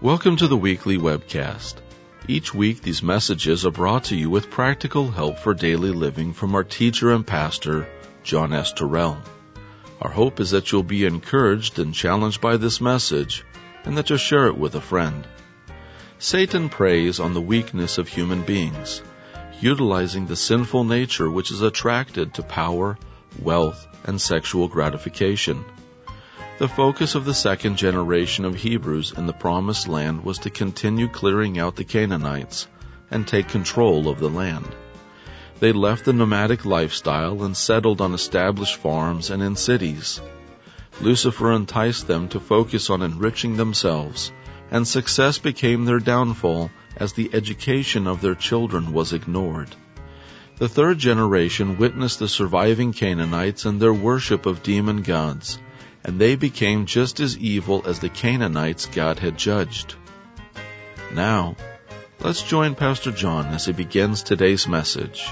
Welcome to the weekly webcast. Each week these messages are brought to you with practical help for daily living from our teacher and pastor, John S. Terrell. Our hope is that you'll be encouraged and challenged by this message, and that you'll share it with a friend. Satan preys on the weakness of human beings, utilizing the sinful nature which is attracted to power, wealth, and sexual gratification. The focus of the second generation of Hebrews in the Promised Land was to continue clearing out the Canaanites and take control of the land. They left the nomadic lifestyle and settled on established farms and in cities. Lucifer enticed them to focus on enriching themselves, and success became their downfall as the education of their children was ignored. The third generation witnessed the surviving Canaanites and their worship of demon gods, and they became just as evil as the Canaanites God had judged. Now, let's join Pastor John as he begins today's message.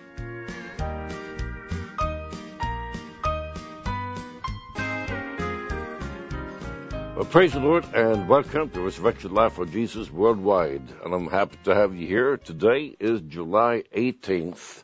Well, praise the Lord and welcome to Resurrection Life for Jesus Worldwide. And I'm happy to have you here. Today is July 18th,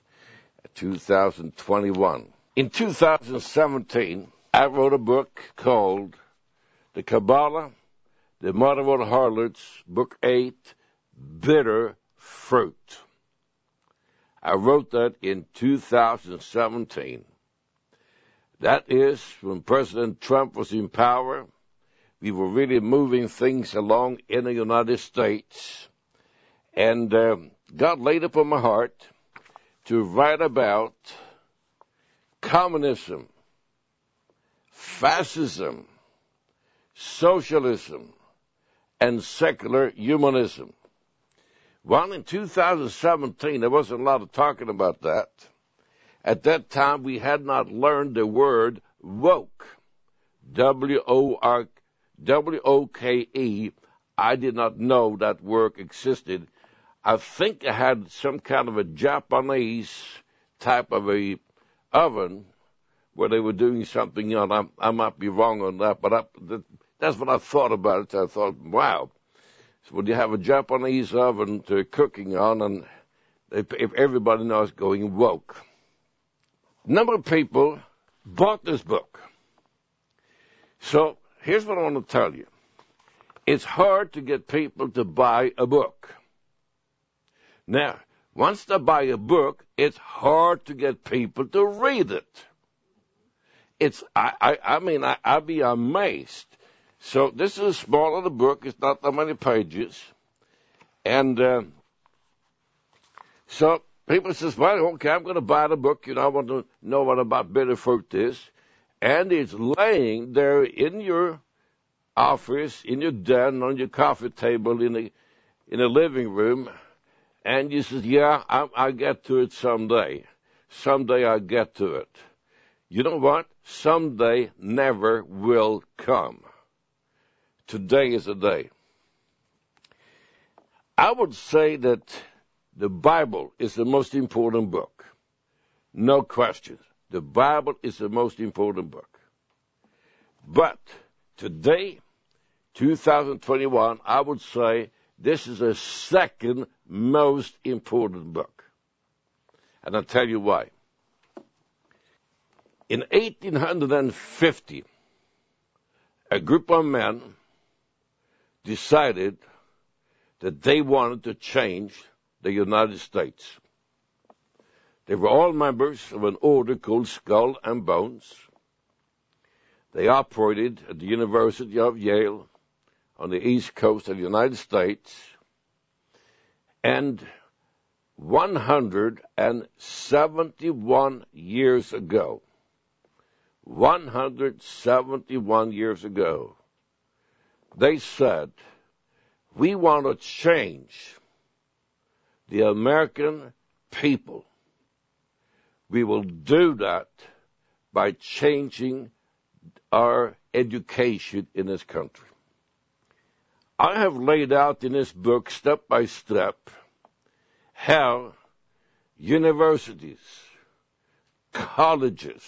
2021. In 2017, I wrote a book called The Kabbalah, the Mother of Harlots, Book 8, Bitter Fruit. I wrote that in 2017. That is when President Trump was in power. We were really moving things along in the United States. And God laid upon my heart to write about communism, fascism, socialism, and secular humanism. Well, in 2017, there wasn't a lot of talking about that. At that time, we had not learned the word woke, W-O-K-E. I did not know that word existed. I think I had some kind of a Japanese type of a oven where they were doing something on. I might be wrong on that, but that's what I thought about it. I thought, wow. So when you have a Japanese oven to cooking on, and if everybody knows going woke. A number of people bought this book. So here's what I want to tell you. It's hard to get people to buy a book. Now, once they buy a book, it's hard to get people to read it. I'd be amazed. So this is a smaller book. It's not that many pages. And so people says, well, okay, I'm going to buy the book. I want to know what about bitter fruit is. And it's laying there in your office, in your den, on your coffee table, in the living room. And you says, yeah, I'll get to it someday. Someday I'll get to it. You know what? Someday never will come. Today is the day. I would say that the Bible is the most important book. No question. The Bible is the most important book. But today, 2021, I would say this is the second most important book. And I'll tell you why. In 1850, a group of men decided that they wanted to change the United States. They were all members of an order called Skull and Bones. They operated at the University of Yale on the East Coast of the United States. And 171 years ago, 171 years ago, they said, we want to change the American people. We will do that by changing our education in this country. I have laid out in this book, step by step, how universities, colleges,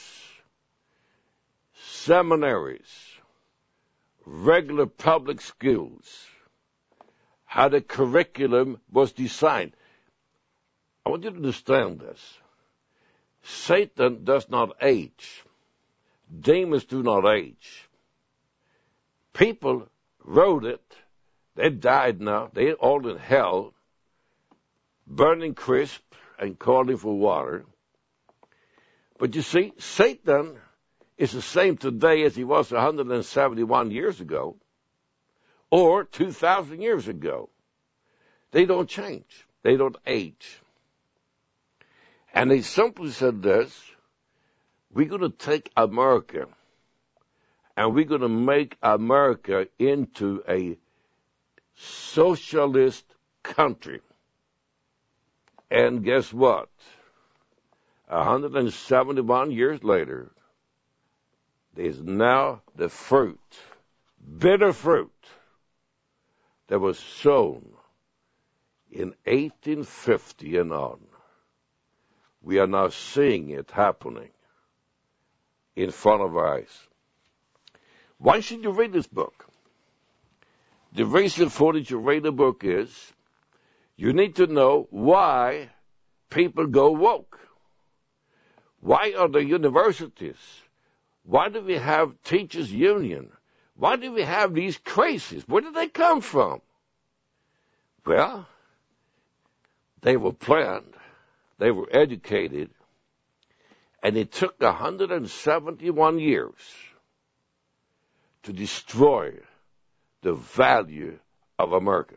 seminaries, regular public schools, how the curriculum was designed. I want you to understand this. Satan does not age. Demons do not age. People wrote it. They died now. They're all in hell, burning crisp and calling for water. But you see, Satan is the same today as he was 171 years ago or 2,000 years ago. They don't change. They don't age. And they simply said this: we're going to take America and we're going to make America into a socialist country. And guess what? 171 years later, there's now the fruit, bitter fruit, that was sown in 1850 and on. We are now seeing it happening in front of our eyes. Why should you read this book? The reason for that you read the book is you need to know why people go woke. Why are the universities? Why do we have teachers' union? Why do we have these crazies? Where did they come from? Well, they were planned. They were educated, and it took 171 years to destroy the value of America.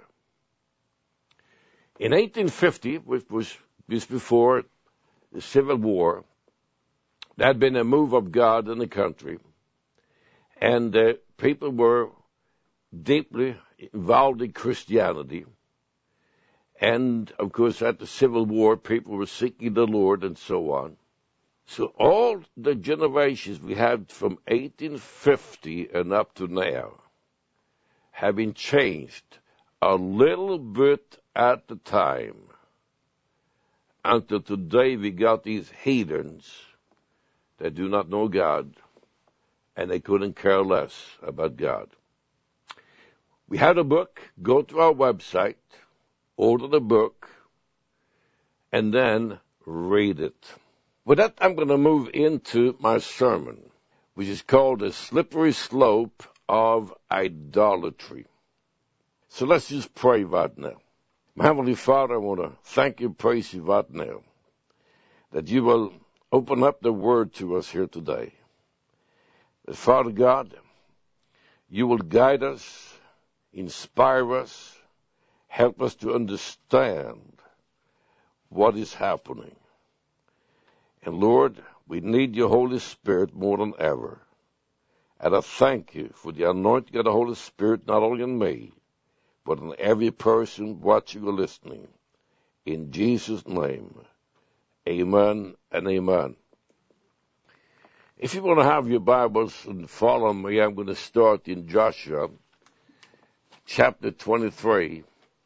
In 1850, which was just before the Civil War, there had been a move of God in the country, and people were deeply involved in Christianity. And, of course, at the Civil War, people were seeking the Lord and so on. So all the generations we had from 1850 and up to now have been changed a little bit at a time until today we got these heathens that do not know God, and they couldn't care less about God. We had a book. Go to our website, order the book, and then read it. With that, I'm going to move into my sermon, which is called The Slippery Slope of Idolatry. So let's just pray right now. My Heavenly Father, I want to thank you, praise you right now, that you will open up the Word to us here today. That, Father God, you will guide us, inspire us, help us to understand what is happening. And Lord, we need your Holy Spirit more than ever. And I thank you for the anointing of the Holy Spirit, not only on me, but on every person watching or listening. In Jesus' name, amen and amen. If you want to have your Bibles and follow me, I'm going to start in Joshua chapter 23.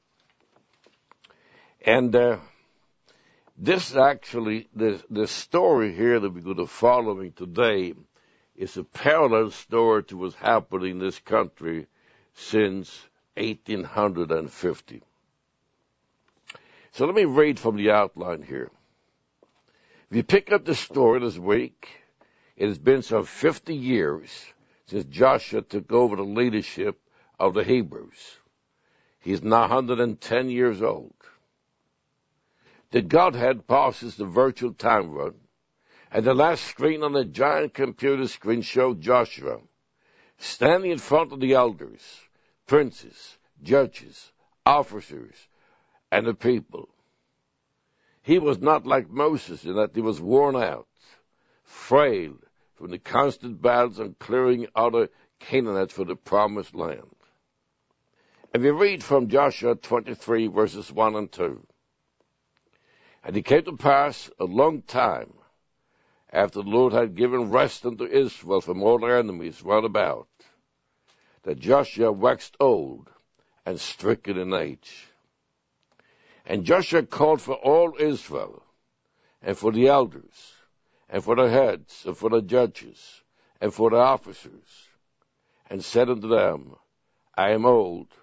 And this actually, the story here that we're going to follow today is a parallel story to what's happening in this country since 1850. So let me read from the outline here. If you pick up the story this week, it has been some 50 years since Joshua took over the leadership of the Hebrews. He's now 110 years old. The Godhead passes the virtual time run, and the last screen on the giant computer screen showed Joshua standing in front of the elders, princes, judges, officers, and the people. He was not like Moses in that he was worn out, frail from the constant battles and clearing out the Canaanites for the promised land. And we read from Joshua 23, verses 1 and 2. And it came to pass a long time after the Lord had given rest unto Israel from all their enemies round about, that Joshua waxed old and stricken in age. And Joshua called for all Israel, and for the elders, and for the heads, and for the judges, and for the officers, and said unto them, I am old,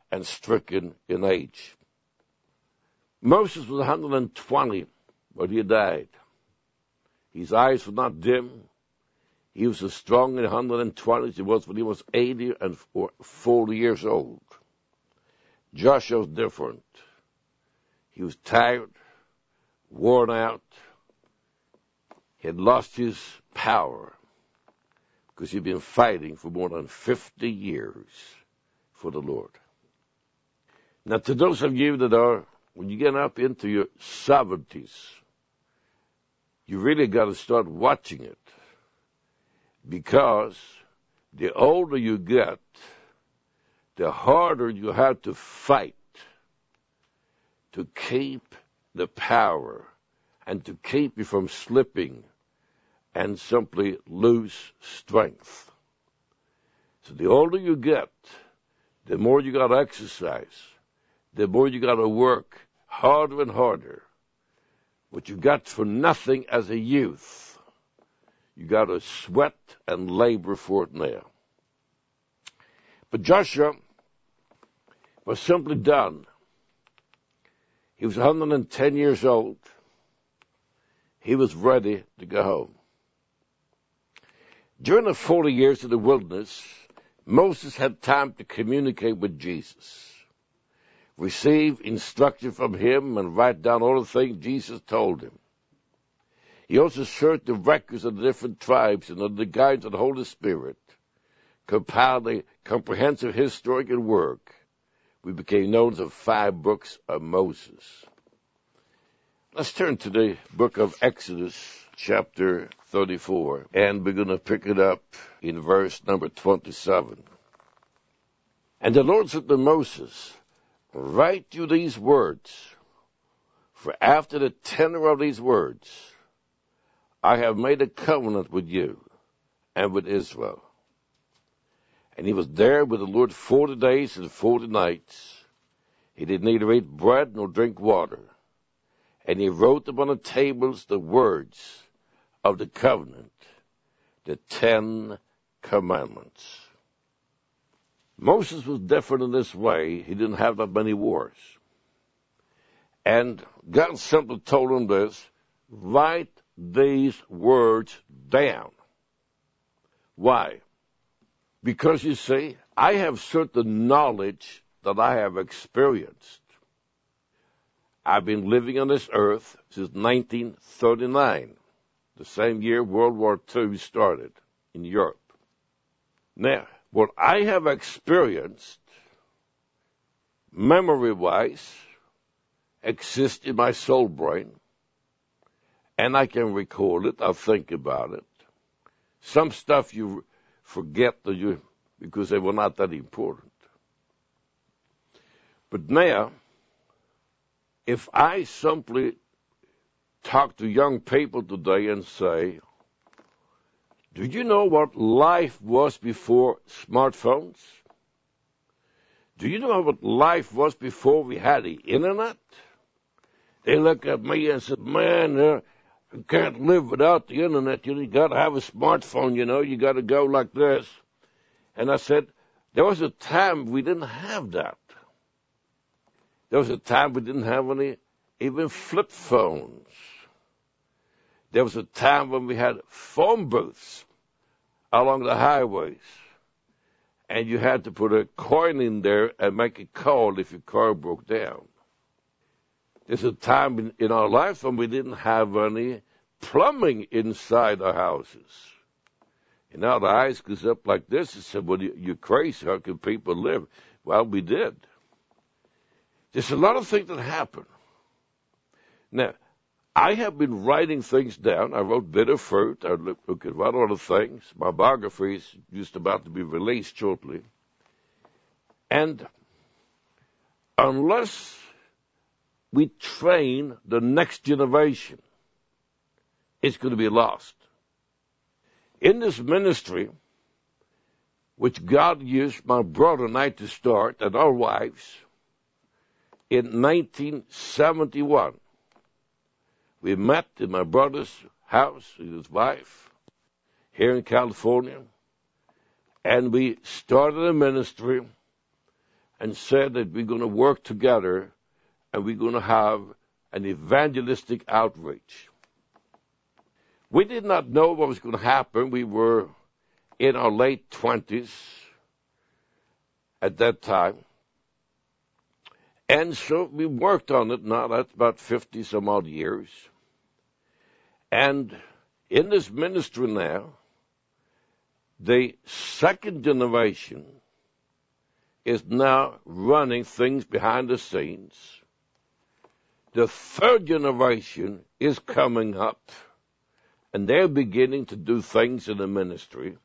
and stricken in age. Moses was 120 when he died. His eyes were not dim. He was as strong in 120 as he was when he was 80 and 40 years old. Joshua was different. He was tired, worn out. He had lost his power because he'd been fighting for more than 50 years for the Lord. Now, to those of you that are, when you get up into your 70s, you really got to start watching it, because the older you get, the harder you have to fight to keep the power and to keep you from slipping and simply lose strength. So the older you get, the more you got to exercise, the more you got to work harder and harder. What you got for nothing as a youth, you got to sweat and labor for it now. But Joshua was simply done. He was 110 years old. He was ready to go home. During the 40 years in the wilderness, Moses had time to communicate with Jesus, receive instruction from him, and write down all the things Jesus told him. He also searched the records of the different tribes and under the guidance of the Holy Spirit, compiled a comprehensive historical work. We became known as the 5 books of Moses. Let's turn to the book of Exodus, chapter 34, and we're going to pick it up in verse number 27. And the Lord said to Moses, write you these words, for after the tenor of these words, I have made a covenant with you and with Israel. And he was there with the Lord 40 days and 40 nights. He did neither eat bread nor drink water. And he wrote upon the tables the words of the covenant, the 10 commandments. Moses was different in this way. He didn't have that many wars. And God simply told him this, write these words down. Why? Because, you see, I have certain knowledge that I have experienced. I've been living on this earth since 1939, the same year World War II started in Europe. Now, what I have experienced, memory-wise, exists in my soul brain, and I can recall it, I'll think about it. Some stuff you forget because they were not that important. But now, if I simply talk to young people today and say, do you know what life was before smartphones? Do you know what life was before we had the internet? They look at me and say, man, you can't live without the internet. You got to have a smartphone, you got to go like this. And I said, there was a time we didn't have that. There was a time we didn't have any, even flip phones. There was a time when we had phone booths along the highways, and you had to put a coin in there and make a call if your car broke down. There's a time in our lives when we didn't have any plumbing inside our houses. And now the eyes goes up like this and said, well, you're crazy. How can people live? Well, we did. There's a lot of things that happen. Now, I have been writing things down. I wrote Bitter Fruit. I look at a lot of other things. My biography is just about to be released shortly. And unless we train the next generation, it's going to be lost. In this ministry, which God used my brother and I to start, and our wives, in 1971, we met in my brother's house with his wife here in California, and we started a ministry and said that we're going to work together and we're going to have an evangelistic outreach. We did not know what was going to happen. We were in our late 20s at that time. And so we worked on it now. That's about 50 some odd years. And in this ministry now, the second generation is now running things behind the scenes. The third generation is coming up, and they're beginning to do things in the ministry.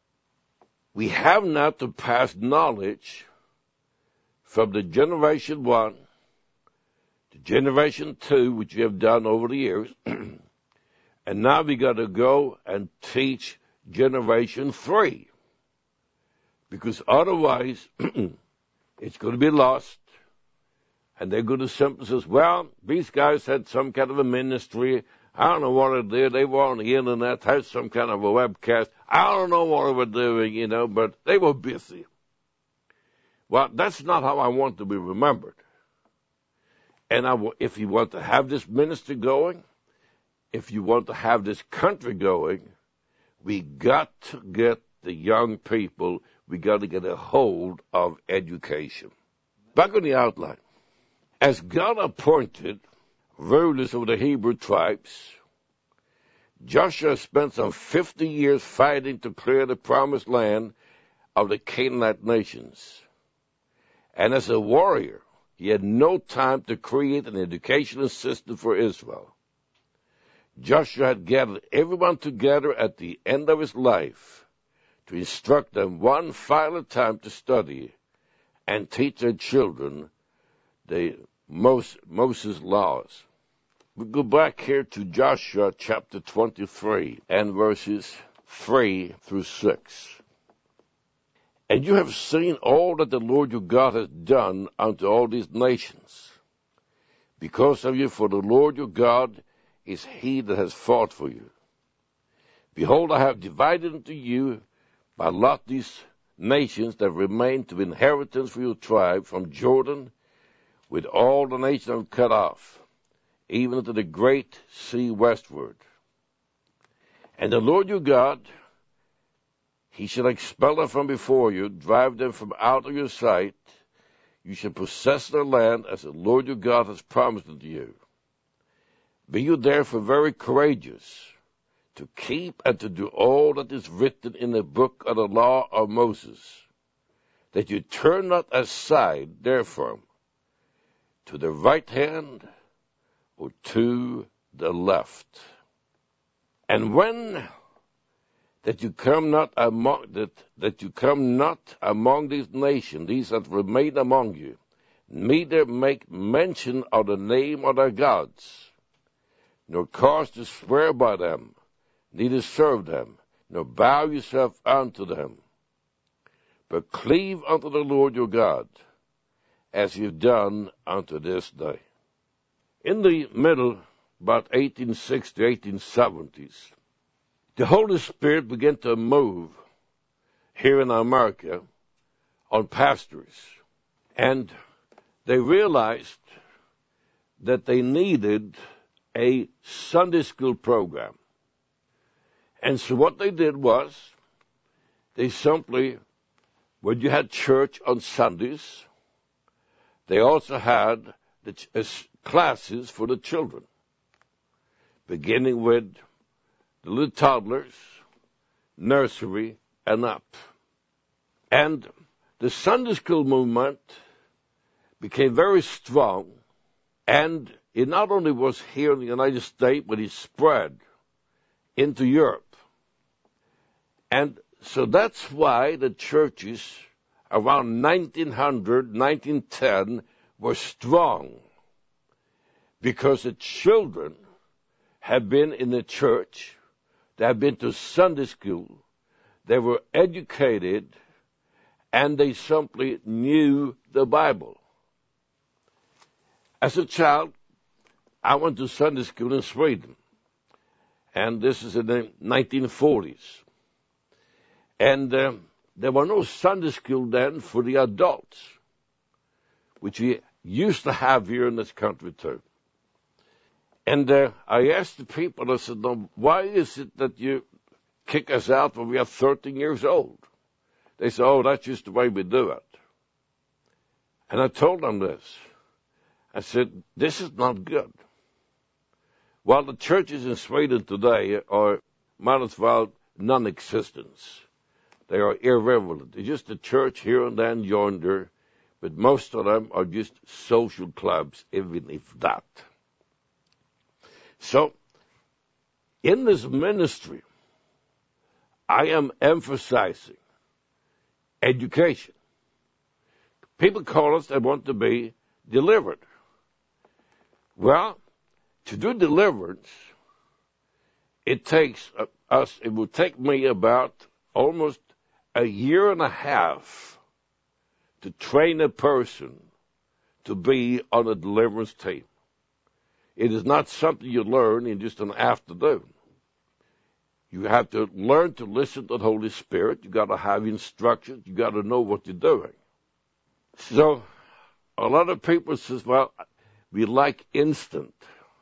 We have now to pass knowledge from the generation 1 to generation 2, which we have done over the years, and now we got to go and teach generation 3, because otherwise it's going to be lost, and they're going to simply say, well, these guys had some kind of a ministry. I don't know what they did. They were on the internet, had some kind of a webcast. I don't know what they were doing, but they were busy. Well, that's not how I want to be remembered. And if you want to have this ministry going, if you want to have this country going, we got to get the young people, we got to get a hold of education. Back on the outline. As God appointed rulers of the Hebrew tribes, Joshua spent some 50 years fighting to clear the promised land of the Canaanite nations. And as a warrior, he had no time to create an educational system for Israel. Joshua had gathered everyone together at the end of his life to instruct them one final time to study and teach their children the Moses' laws. We go back here to Joshua chapter 23 and verses 3 through 6. And you have seen all that the Lord your God has done unto all these nations. Because of you, for the Lord your God is he that has fought for you. Behold, I have divided unto you by lot these nations that remain to inheritance for your tribe from Jordan, with all the nations cut off, even unto the great sea westward. And the Lord your God, he shall expel them from before you, drive them from out of your sight. You shall possess their land as the Lord your God has promised unto you. Be you therefore very courageous to keep and to do all that is written in the book of the law of Moses, that you turn not aside therefrom to the right hand or to the left. And when that you come not among these nations, these that remain among you, neither make mention of the name of their gods, nor cause to swear by them, neither serve them, nor bow yourself unto them, but cleave unto the Lord your God, as you've done unto this day. In the middle, about 1860, 1870s, the Holy Spirit began to move here in America on pastors, and they realized that they needed a Sunday school program. And so what they did was, they simply, when you had church on Sundays, they also had the classes for the children, beginning with the little toddlers, nursery, and up. And the Sunday school movement became very strong, and it not only was here in the United States, but it spread into Europe. And so that's why the churches around 1900, 1910 were strong, because the children had been in the church, they had been to Sunday school, they were educated, and they simply knew the Bible. As a child, I went to Sunday school in Sweden, and this is in the 1940s. And there were no Sunday school then for the adults. which we used to have here in this country too. And I asked the people, I said, no, why is it that you kick us out when we are 13 years old? They said, oh, that's just the way we do it. And I told them this. I said, this is not good. While the churches in Sweden today are, might as well, non-existent. They are irrelevant. It's just a church here and there and yonder, but most of them are just social clubs, even if that. So, in this ministry, I am emphasizing education. People call us, they want to be delivered. Well, to do deliverance, it will take me about almost a year and a half to train a person to be on a deliverance team. It is not something you learn in just an afternoon. You have to learn to listen to the Holy Spirit. You got to have instructions. You got to know what you're doing. So a lot of people says, well, we like instant.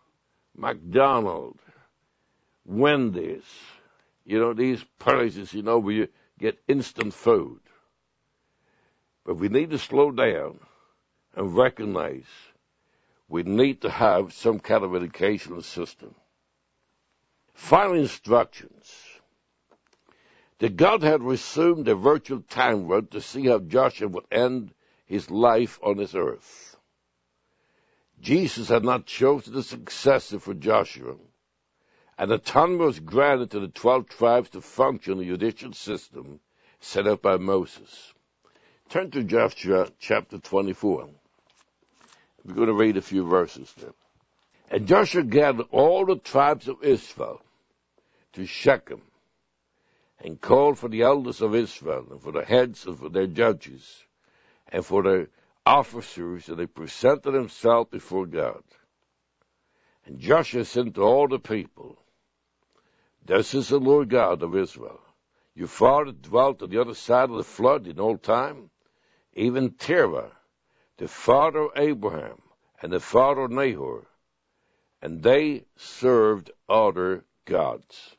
McDonald's, Wendy's, these places, where you get instant food. But we need to slow down and recognize we need to have some kind of educational system. Final instructions. That God had resumed a virtual time run to see how Joshua would end his life on this earth. Jesus had not chosen a successor for Joshua, and autonomy was granted to the 12 tribes to function in the judicial system set up by Moses. Turn to Joshua chapter 24. We're going to read a few verses there. And Joshua gathered all the tribes of Israel to Shechem, and called for the elders of Israel, and for the heads of their judges, and for the officers, and they presented themselves before God. And Joshua said to all the people, this is the Lord God of Israel. Your father dwelt on the other side of the flood in old time, even Terah, the father of Abraham, and the father of Nahor, and they served other gods.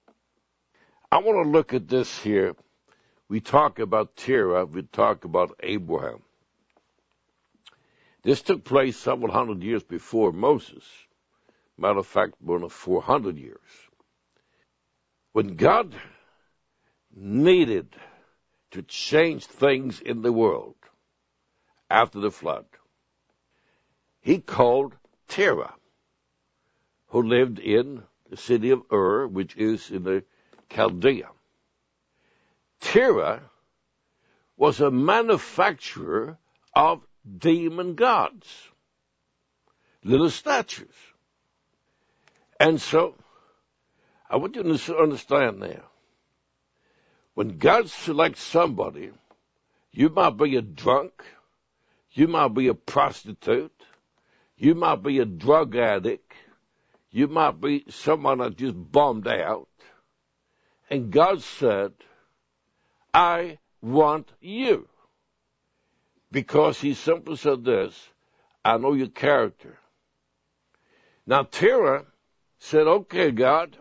I want to look at this here. We talk about Terah, we talk about Abraham. This took place several hundred years before Moses. Matter of fact, more than 400 years. When God needed to change things in the world after the flood, he called Terah, who lived in the city of Ur, which is in the Chaldea. Terah was a manufacturer of demon gods, little statues. And so, I want you to understand now, when God selects somebody, you might be a drunk, you might be a prostitute, you might be a drug addict, you might be someone that just bummed out, and God said, I want you. Because he simply said this, I know your character. Now Terah said, okay, God,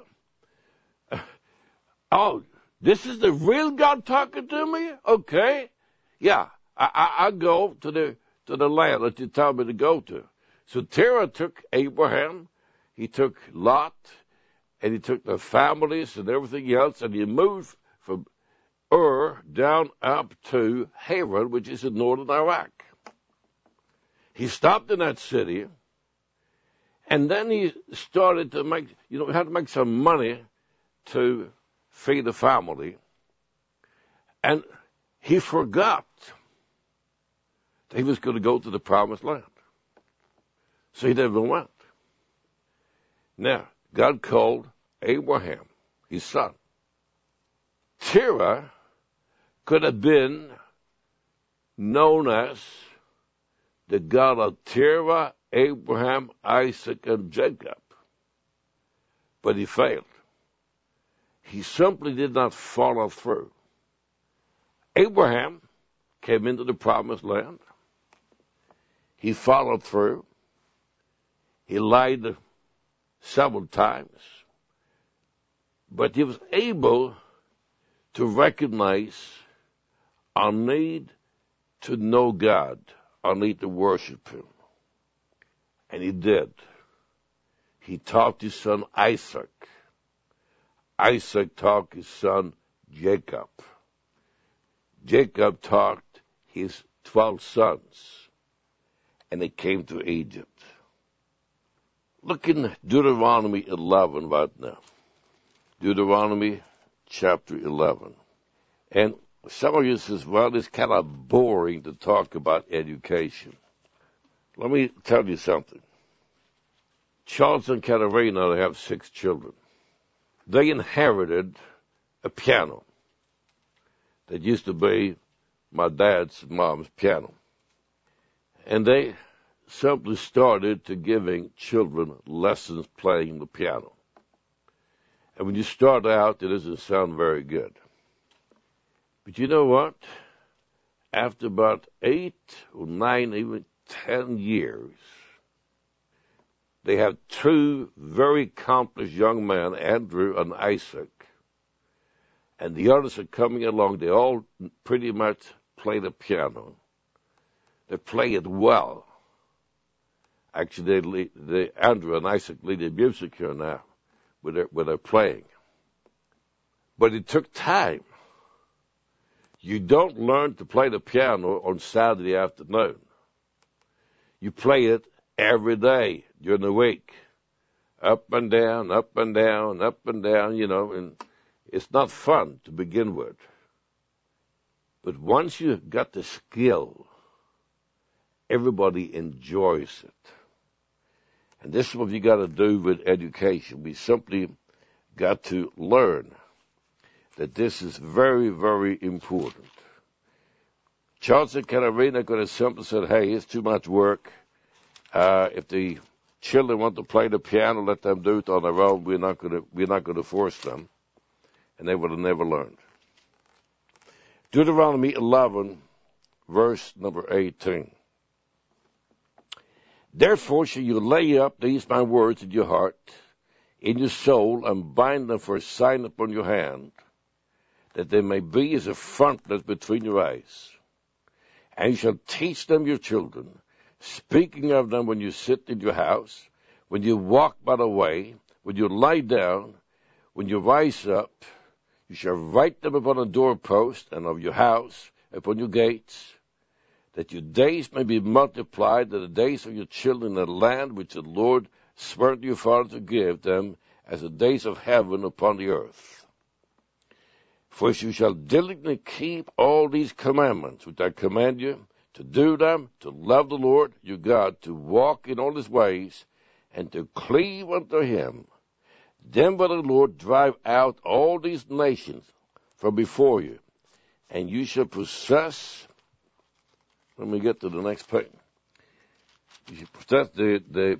oh, this is the real God talking to me? Okay. Yeah, I go to the land that you tell me to go to. So Terah took Abraham, he took Lot, and he took the families and everything else, and he moved from Ur down up to Haran, which is in northern Iraq. He stopped in that city, and then he started to make, had to make some money to feed the family. And he forgot that he was going to go to the promised land. So he never went. Now, God called Abraham, his son. Terah could have been known as the God of Terah, Abraham, Isaac, and Jacob. But he failed. He simply did not follow through. Abraham came into the promised land. He followed through. He lied several times. But he was able to recognize our need to know God, our need to worship Him. And he did. He taught his son Isaac. Isaac taught his son Jacob. Jacob taught his 12 sons. And they came to Egypt. Look in Deuteronomy 11 right now. Deuteronomy chapter 11. And some of you says, well, it's kind of boring to talk about education. Let me tell you something. Charles and Katerina, they have 6 children. They inherited a piano that used to be my dad's mom's piano. And they simply started to giving children lessons playing the piano. And when you start out, it doesn't sound very good. But you know what? After about 8 or 9, even 10 years, they have 2 very accomplished young men, Andrew and Isaac. And the others are coming along. They all pretty much play the piano. They play it well. Actually, Andrew and Isaac lead the music here now with their playing. But it took time. You don't learn to play the piano on Saturday afternoon. You play it every day during the week. Up and down, up and down, up and down, and it's not fun to begin with. But once you got the skill, everybody enjoys it. And this is what you got to do with education. We simply got to learn that this is very, very important. Charles and Katerina could have simply said, hey, it's too much work. If the children want to play the piano, let them do it on their own. We're not going to force them. And they would have never learned. Deuteronomy 11, verse number 18. Therefore shall you lay up these my words in your heart, in your soul, and bind them for a sign upon your hand, that they may be as a frontlet between your eyes. And you shall teach them your children, speaking of them when you sit in your house, when you walk by the way, when you lie down, when you rise up. You shall write them upon the doorpost and of your house, upon your gates, that your days may be multiplied, that the days of your children in the land which the Lord swore to your father to give them, as the days of heaven upon the earth. For you shall diligently keep all these commandments which I command you, to do them, to love the Lord your God, to walk in all his ways, and to cleave unto him. Then will the Lord drive out all these nations from before you, and you shall possess. Let me get to the next page. You should possess the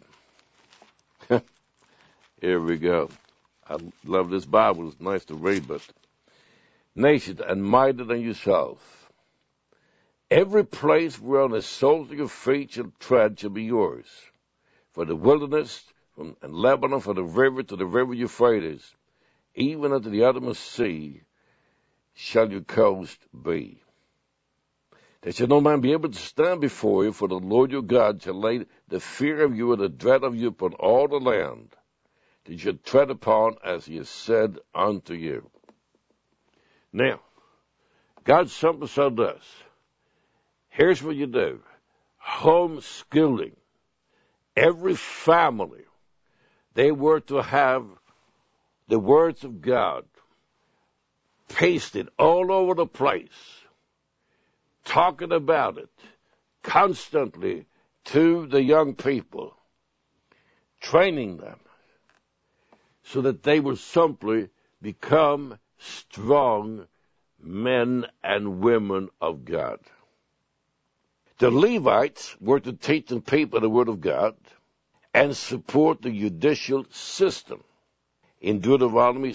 here we go. I love this Bible. It's nice to read, but nations and mightier than yourself. Every place whereon the soles of your feet shall tread shall be yours. For the wilderness and Lebanon, from the river to the river Euphrates, even unto the uttermost sea, shall your coast be. There shall no man be able to stand before you, for the Lord your God shall lay the fear of you and the dread of you upon all the land, that you should tread upon as he has said unto you. Now, God simply said this. Here's what you do. Homeschooling. Every family, they were to have the words of God pasted all over the place, talking about it constantly to the young people, training them so that they will simply become strong men and women of God. The Levites were to teach the people the Word of God and support the judicial system in Deuteronomy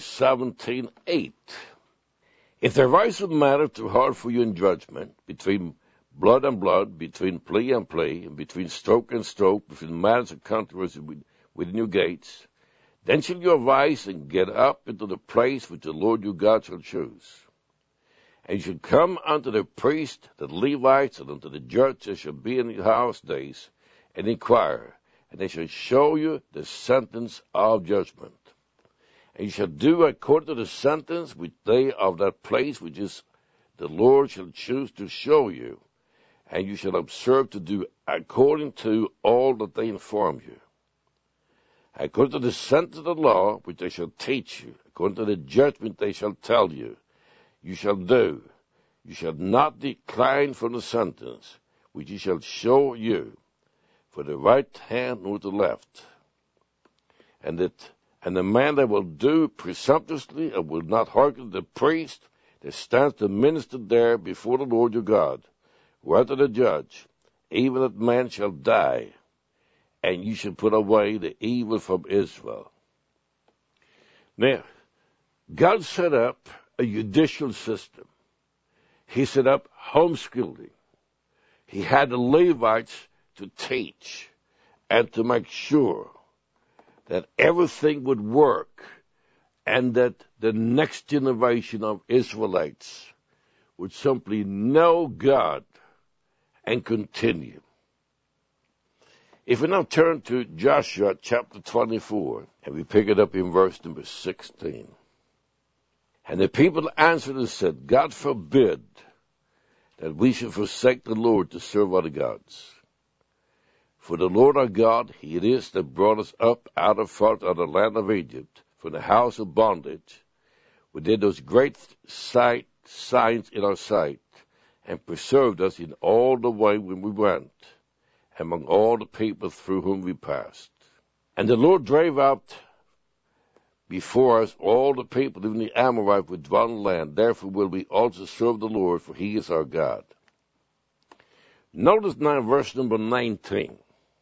17:8. If there rise a matter too hard for you in judgment between blood and blood, between plea and plea, and between stroke and stroke, between matters and controversy within your gates. Then shall you arise and get up into the place which the Lord your God shall choose. And you shall come unto the priest, the Levites, and unto the judge that shall be in your house days, and inquire, and they shall show you the sentence of judgment. And you shall do according to the sentence which they of that place which is the Lord shall choose to show you, and you shall observe to do according to all that they inform you. According to the sentence of the law which they shall teach you, according to the judgment they shall tell you, you shall do. You shall not decline from the sentence which he shall show you, for the right hand nor the left. And the man that will do presumptuously and will not hearken to the priest that stands to minister there before the Lord your God, or to the judge, even that man shall die, and you shall put away the evil from Israel. Now, God set up a judicial system. He set up homeschooling. He had the Levites to teach and to make sure that everything would work and that the next generation of Israelites would simply know God and continue. If we now turn to Joshua chapter 24, and we pick it up in verse number 16. And the people answered and said, God forbid that we should forsake the Lord to serve other gods. For the Lord our God, he it is that brought us up out of the land of Egypt, from the house of bondage. We did those great signs in our sight, and preserved us in all the way when we went, among all the people through whom we passed. And the Lord drave out before us all the people, even the Amorites, which dwell in the land. Therefore will we also serve the Lord, for he is our God. Notice now verse number 19.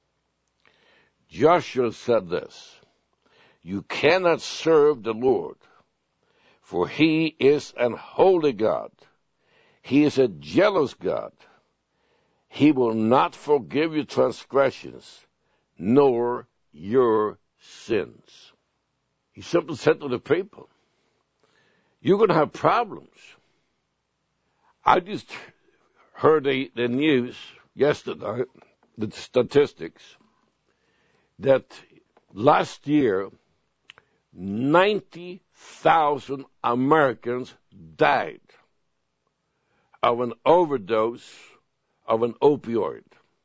Joshua said this, you cannot serve the Lord, for he is an holy God. He is a jealous God. He will not forgive your transgressions, nor your sins. He simply said to the people, you're going to have problems. I just heard the news yesterday, the statistics, that last year, 90,000 Americans died of an overdose of an opioid.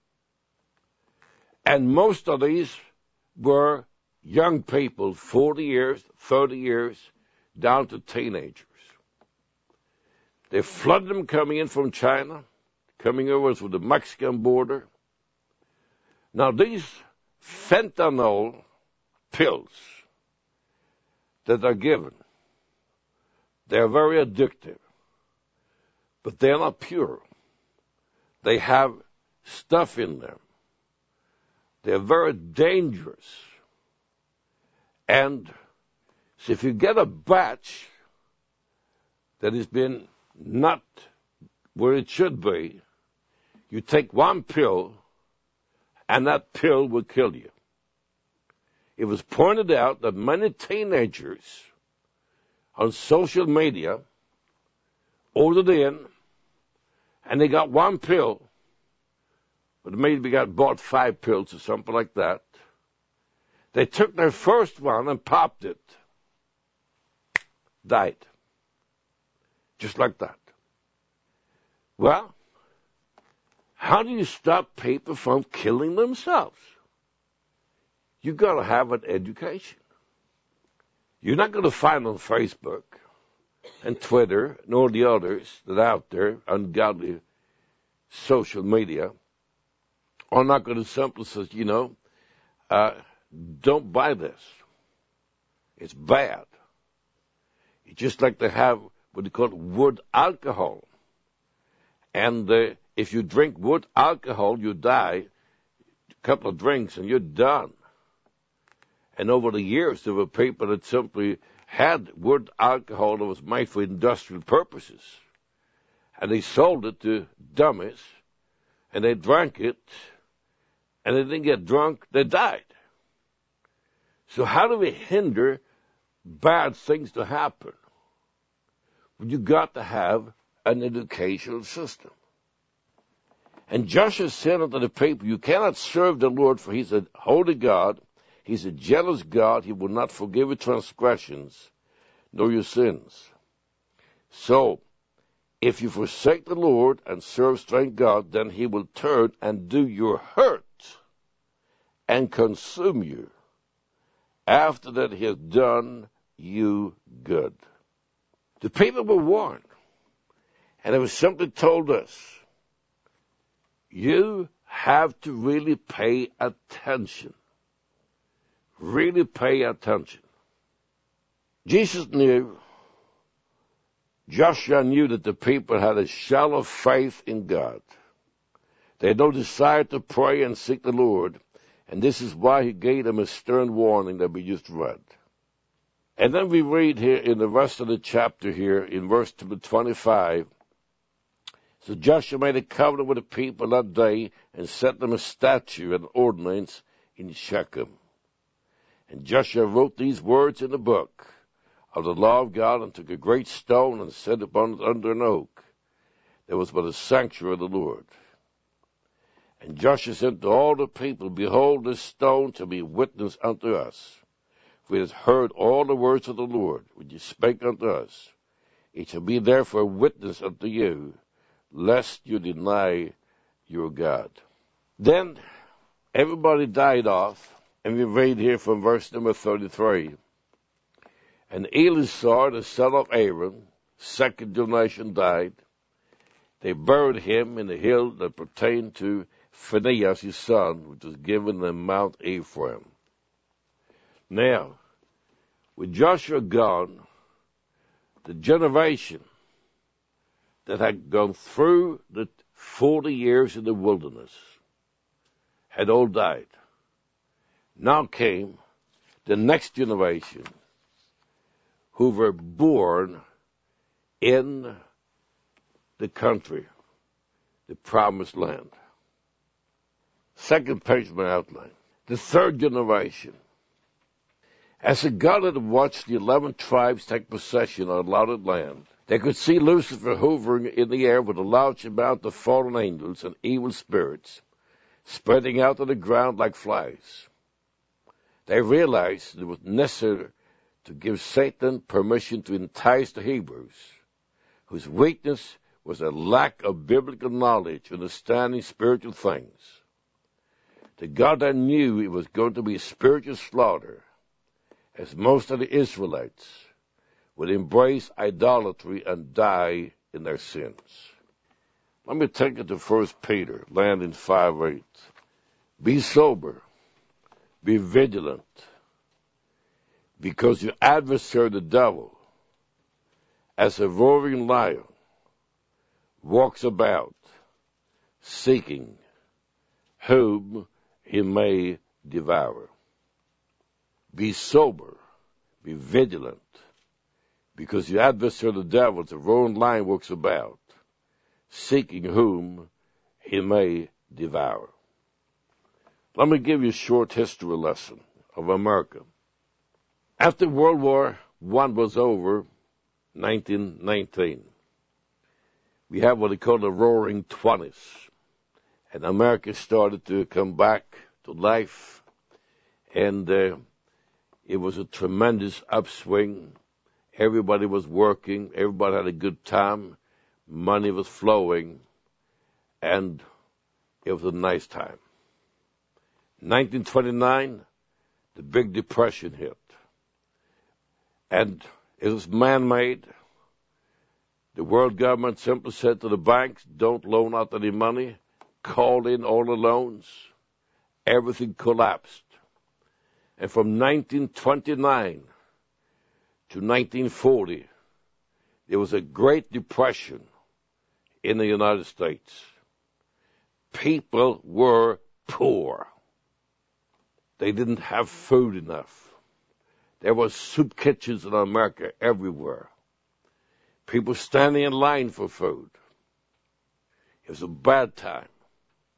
And most of these were young people, 40 years, 30 years, down to teenagers. They flooded them coming in from China, coming over through the Mexican border. Now these fentanyl pills that are given, they're very addictive, but they're not pure. They have stuff in them. They're very dangerous. And so if you get a batch that has been not where it should be, you take one pill, and that pill will kill you. It was pointed out that many teenagers on social media ordered in, and they got one pill, but maybe bought 5 pills or something like that. They took their first one and popped it. Died. Just like that. Well, how do you stop people from killing themselves? You've got to have an education. You're not going to find on Facebook and Twitter and all the others that are out there, ungodly social media, are not going to simply say, don't buy this. It's bad. It's just like they have what they call wood alcohol. And if you drink wood alcohol, you die. A couple of drinks and you're done. And over the years, there were people that simply had wood alcohol that was made for industrial purposes. And they sold it to dummies and they drank it, and they didn't get drunk, they died. So how do we hinder bad things to happen? Well, you got to have an educational system. And Joshua said unto the people, you cannot serve the Lord, for he's a holy God, he's a jealous God, he will not forgive your transgressions, nor your sins. So, if you forsake the Lord and serve strange God, then he will turn and do you hurt and consume you. After that he has done you good. The people were warned, and there was something told us. You have to really pay attention. Really pay attention. Jesus knew, Joshua knew that the people had a shallow faith in God. They had no desire to pray and seek the Lord, and this is why he gave them a stern warning that we just read. And then we read here in the rest of the chapter here, in verse 25, so Joshua made a covenant with the people that day and set them a statute and ordinance in Shechem. And Joshua wrote these words in the book of the law of God, and took a great stone and set it upon it under an oak. There was but a sanctuary of the Lord. And Joshua said to all the people, behold, this stone to be witness unto us. For it has heard all the words of the Lord, which he spake unto us. It shall be therefore a witness unto you, lest you deny your God. Then everybody died off, and we read here from verse number 33. And Eleazar, the son of Aaron, second generation, died. They buried him in the hill that pertained to Phinehas his son, which was given them Mount Ephraim. Now, with Joshua gone, the generation that had gone through the 40 years in the wilderness had all died. Now came the next generation who were born in the country, the promised land. Second page of my outline. The third generation. As the God had watched the 11 tribes take possession of allotted land, they could see Lucifer hovering in the air with a large amount of fallen angels and evil spirits spreading out on the ground like flies. They realized it was necessary to give Satan permission to entice the Hebrews, whose weakness was a lack of biblical knowledge, understanding spiritual things. The God that knew it was going to be a spiritual slaughter, as most of the Israelites would embrace idolatry and die in their sins. Let me take it to 1 Peter, land in 5:8. Be sober, be vigilant, because your adversary, the devil, as a roaring lion, walks about, seeking whom he may devour. Be sober, be vigilant, because your adversary, the devil, as a roaring lion, walks about, seeking whom he may devour. Let me give you a short history lesson of America. After World War I was over, 1919, we had what they call the Roaring '20s, and America started to come back to life, and it was a tremendous upswing. Everybody was working, everybody had a good time, money was flowing, and it was a nice time. 1929, the Big Depression hit. And it was man-made. The world government simply said to the banks, don't loan out any money, call in all the loans. Everything collapsed. And from 1929 to 1940, there was a Great Depression in the United States. People were poor. They didn't have food enough. There were soup kitchens in America everywhere. People standing in line for food. It was a bad time.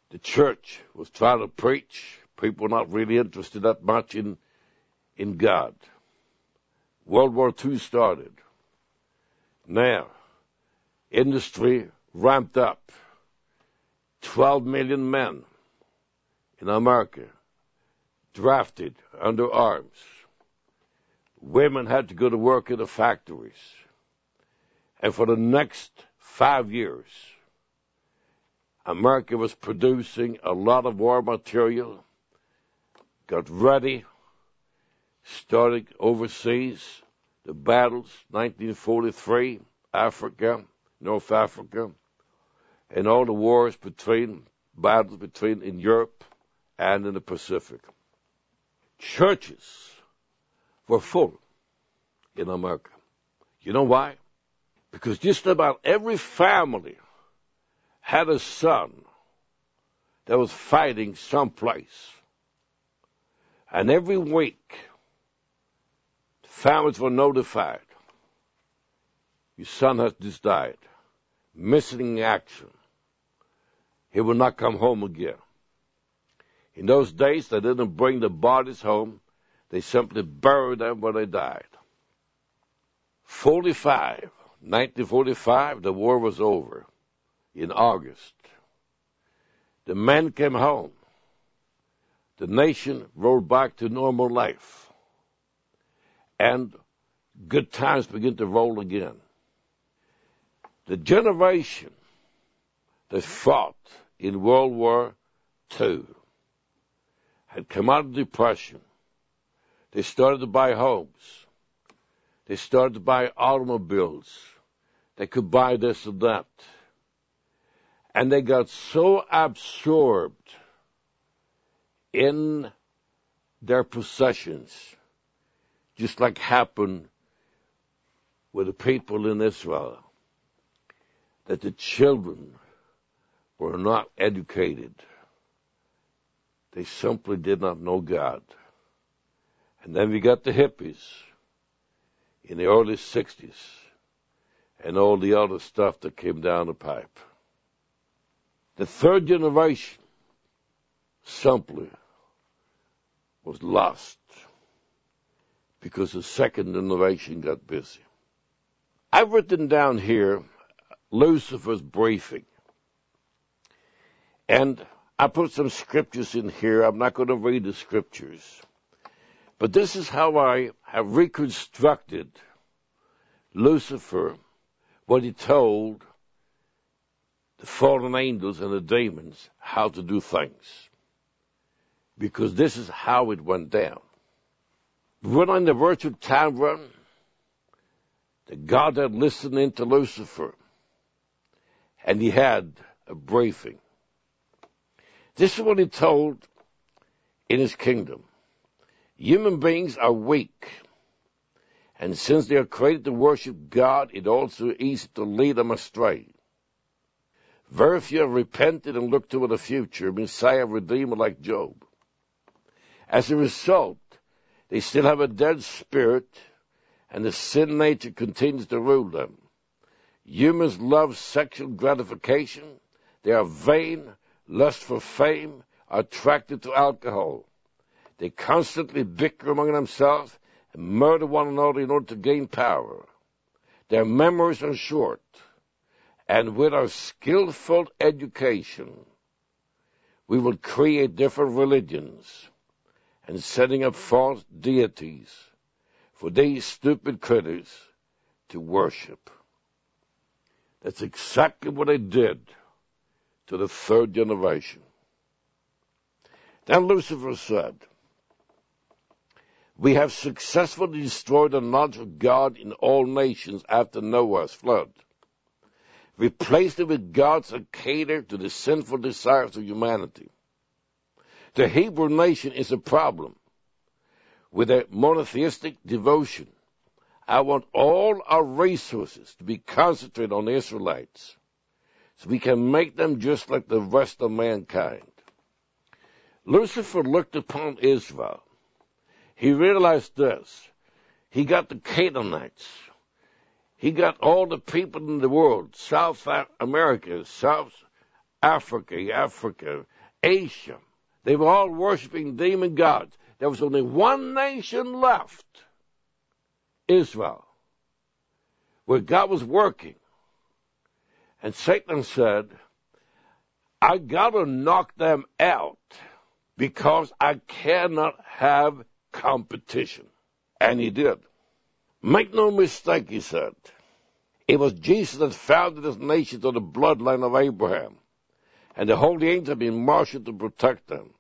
The church was trying to preach. People were not really interested that much in God. World War II started. Now, industry ramped up. 12 million men in America drafted under arms. Women had to go to work in the factories. And for the next 5 years, America was producing a lot of war material, got ready, started overseas, the battles, 1943, Africa, North Africa, and all the wars battles between in Europe and in the Pacific. Churches were full in America. You know why? Because just about every family had a son that was fighting someplace. And every week, families were notified, your son has just died, missing in action. He will not come home again. In those days, they didn't bring the bodies home. They simply buried them where they died. 1945, the war was over in August. The men came home. The nation rolled back to normal life. And good times began to roll again. The generation that fought in World War II had come out of depression. They started to buy homes. They started to buy automobiles. They could buy this and that. And they got so absorbed in their possessions, just like happened with the people in Israel, that the children were not educated. They simply did not know God. And then we got the hippies in the early 60s and all the other stuff that came down the pipe. The third generation simply was lost because the second generation got busy. I've written down here Lucifer's briefing. And I put some scriptures in here. I'm not going to read the scriptures. But this is how I have reconstructed Lucifer, what he told the fallen angels and the demons how to do things. Because this is how it went down. When on the virtual time run, the God had listened in to Lucifer, and he had a briefing. This is what he told in his kingdom. Human beings are weak, and since they are created to worship God, it also is easy to lead them astray. Very few have repented and looked toward the future, Messiah, Redeemer like Job. As a result, they still have a dead spirit, and the sin nature continues to rule them. Humans love sexual gratification. They are vain, lust for fame, are attracted to alcohol. They constantly bicker among themselves and murder one another in order to gain power. Their memories are short, and with our skillful education, we will create different religions and setting up false deities for these stupid critters to worship. That's exactly what they did to the third generation. Then Lucifer said, we have successfully destroyed the knowledge of God in all nations after Noah's flood. Replaced it with gods that cater to the sinful desires of humanity. The Hebrew nation is a problem with a monotheistic devotion. I want all our resources to be concentrated on the Israelites so we can make them just like the rest of mankind. Lucifer looked upon Israel. He realized this. He got the Canaanites. He got all the people in the world, South America, South Africa, Asia. They were all worshiping demon gods. There was only one nation left, Israel, where God was working. And Satan said, I got to knock them out because I cannot have competition. And he did. Make no mistake, he said. It was Jesus that founded this nation to the bloodline of Abraham. And the holy angels have been marshaled to protect them.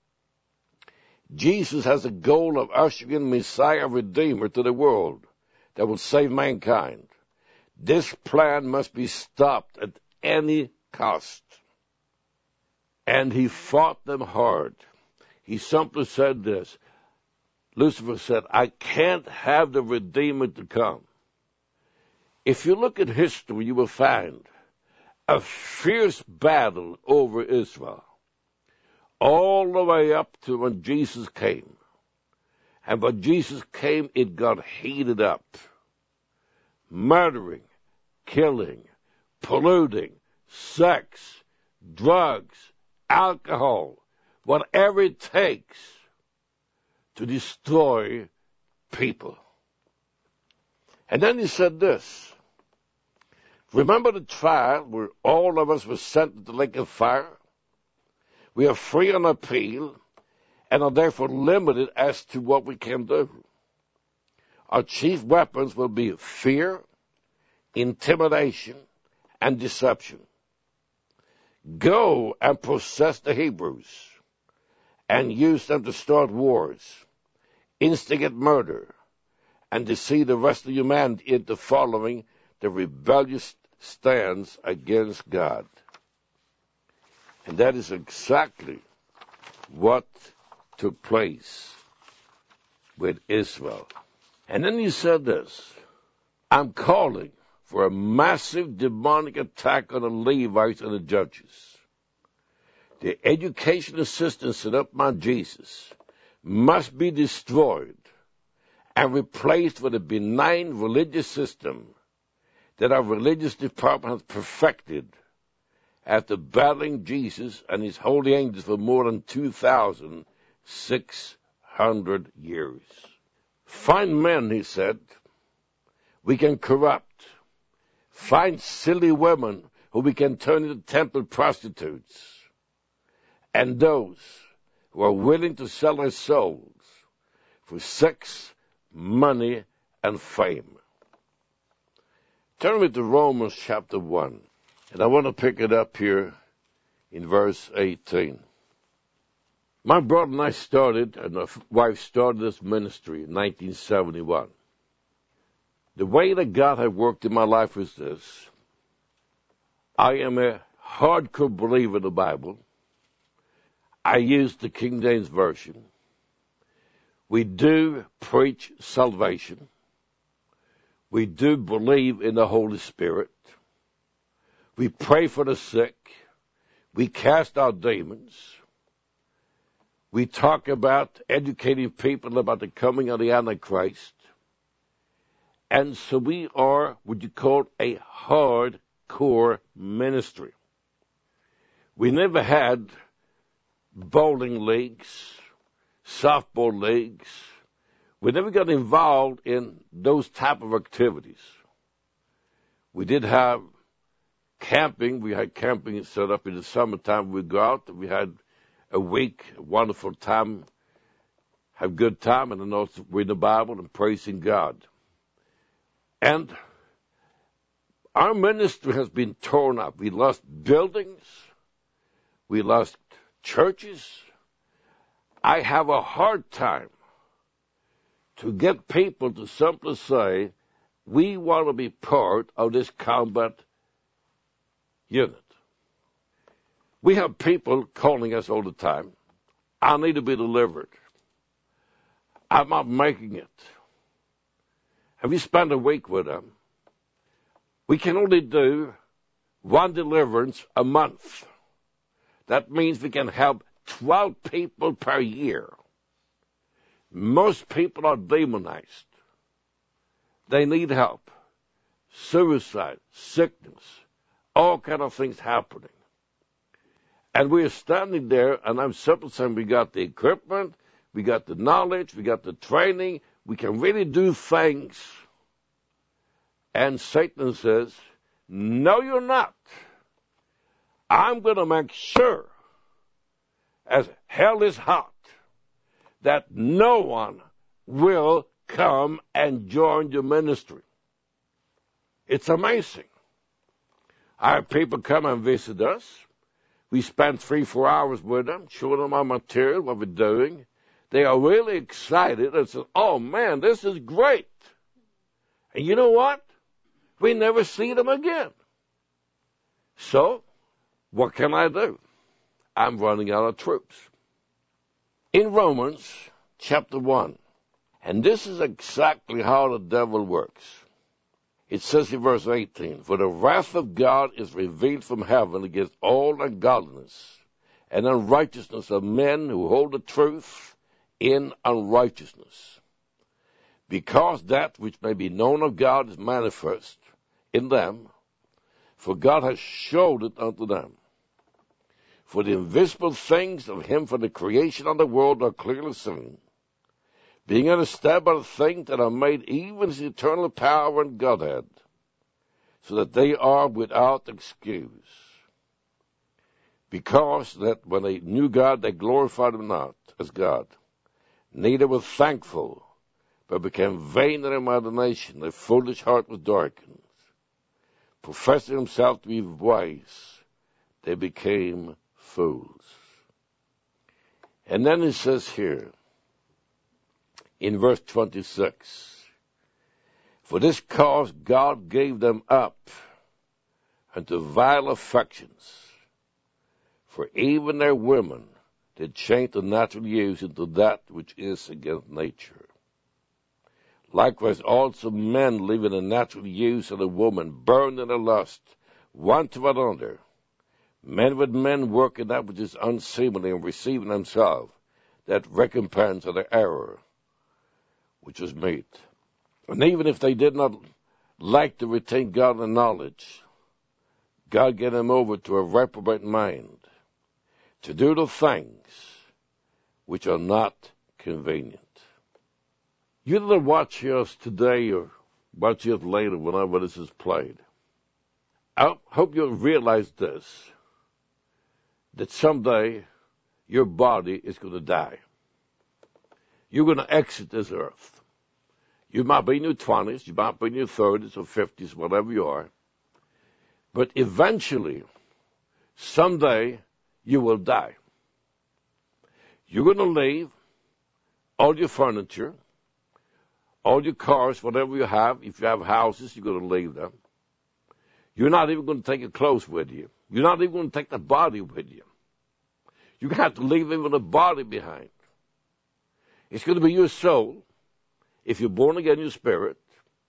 Jesus has a goal of ushering in Messiah, Redeemer to the world that will save mankind. This plan must be stopped at any cost. And he fought them hard. He simply said this. Lucifer said, I can't have the Redeemer to come. If you look at history, you will find a fierce battle over Israel, all the way up to when Jesus came. And when Jesus came, it got heated up. Murdering, killing, polluting, sex, drugs, alcohol, whatever it takes to destroy people. And then he said this. Remember the trial where all of us were sent to the lake of fire? We are free on appeal and are therefore limited as to what we can do. Our chief weapons will be fear, intimidation, and deception. Go and possess the Hebrews and use them to start wars, instigate murder, and deceive the rest of humanity into following the rebellious stance against God. And that is exactly what took place with Israel. And then he said this, I'm calling for a massive demonic attack on the Levites and the judges. The educational system set up by Jesus must be destroyed and replaced with a benign religious system that our religious department has perfected after battling Jesus and his holy angels for more than 2,600 years. Find men, he said, we can corrupt. Find silly women who we can turn into temple prostitutes. And those who are willing to sell their souls for sex, money, and fame. Turn with me to Romans chapter 1. And I want to pick it up here in verse 18. My brother and I started, and my wife started this ministry in 1971. The way that God had worked in my life was this. I am a hardcore believer in the Bible. I use the King James Version. We do preach salvation. We do believe in the Holy Spirit. We pray for the sick. We cast out demons. We talk about educating people about the coming of the Antichrist. And so we are what you call a hardcore ministry. We never had bowling leagues, softball leagues. We never got involved in those type of activities. We did have camping. We had camping set up in the summertime. We'd go out. We had a week, a wonderful time, have good time, and then also read the Bible and praising God. And our ministry has been torn up. We lost buildings. We lost churches. I have a hard time to get people to simply say, we want to be part of this combat unit. We have people calling us all the time. I need to be delivered. I'm not making it. Have you spent a week with them? We can only do one deliverance a month. That means we can help 12 people per year. Most people are demonized. They need help. Suicide, sickness, all kind of things happening. And we're standing there, and I'm simply saying we got the equipment, we got the knowledge, we got the training, we can really do things. And Satan says, no, you're not. I'm going to make sure, as hell is hot, that no one will come and join your ministry. It's amazing. Our people come and visit us. We spend 3-4 hours with them, showing them our material, what we're doing. They are really excited and say, oh man, this is great. And you know what? We never see them again. So, what can I do? I'm running out of troops. In Romans chapter 1, and this is exactly how the devil works. It says in verse 18, for the wrath of God is revealed from heaven against all ungodliness and unrighteousness of men who hold the truth in unrighteousness. Because that which may be known of God is manifest in them, for God has showed it unto them. For the invisible things of him from the creation of the world are clearly seen, being understood by the things that are made, even his eternal power and Godhead, so that they are without excuse. Because that when they knew God, they glorified him not as God, neither were thankful, but became vain in imagination. Their foolish heart was darkened. Professing himself to be wise, they became fools. And then it says here, in verse 26, for this cause God gave them up unto vile affections, for even their women did change the natural use into that which is against nature. Likewise also men living in natural use of the woman, burned in a lust, one to another, men with men working that which is unseemly, and receiving themselves that recompense of their error, which was meet. And even if they did not like to retain God and knowledge, God gave them over to a reprobate mind, to do the things which are not convenient. You that watch us today or watch us later whenever this is played, I hope you'll realize this, that someday your body is going to die. You're going to exit this earth. You might be in your 20s, you might be in your 30s or 50s, whatever you are. But eventually, someday, you will die. You're going to leave all your furniture, all your cars, whatever you have. If you have houses, you're going to leave them. You're not even going to take your clothes with you. You're not even going to take the body with you. You have to leave even the body behind. It's going to be your soul, if you're born again, your spirit,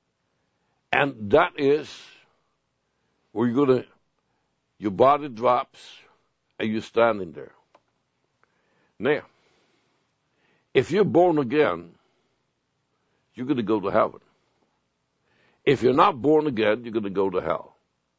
and that is where your body drops and you're standing there. Now, if you're born again, you're going to go to heaven. If you're not born again, you're going to go to hell.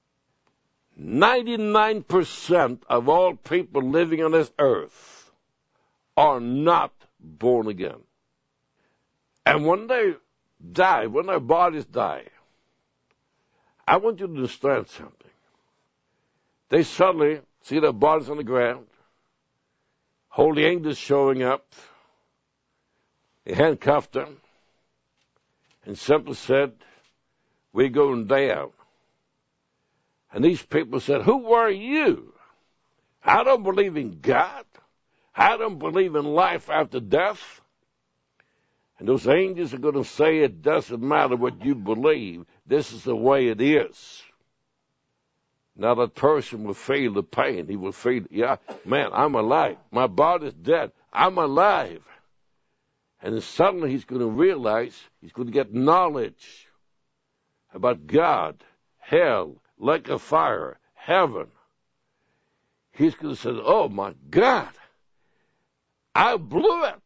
99% of all people living on this earth are not born again. And when they die, when their bodies die, I want you to understand something. They suddenly see their bodies on the ground, holy angels showing up. They handcuffed them and simply said, we're going down. And these people said, who are you? I don't believe in God. I don't believe in life after death. And those angels are going to say, it doesn't matter what you believe. This is the way it is. Now that person will feel the pain. He will feel, yeah, man, I'm alive. My body's dead. I'm alive. And then suddenly he's going to realize, he's going to get knowledge about God, hell, lake of fire, heaven. He's going to say, oh my God, I blew it.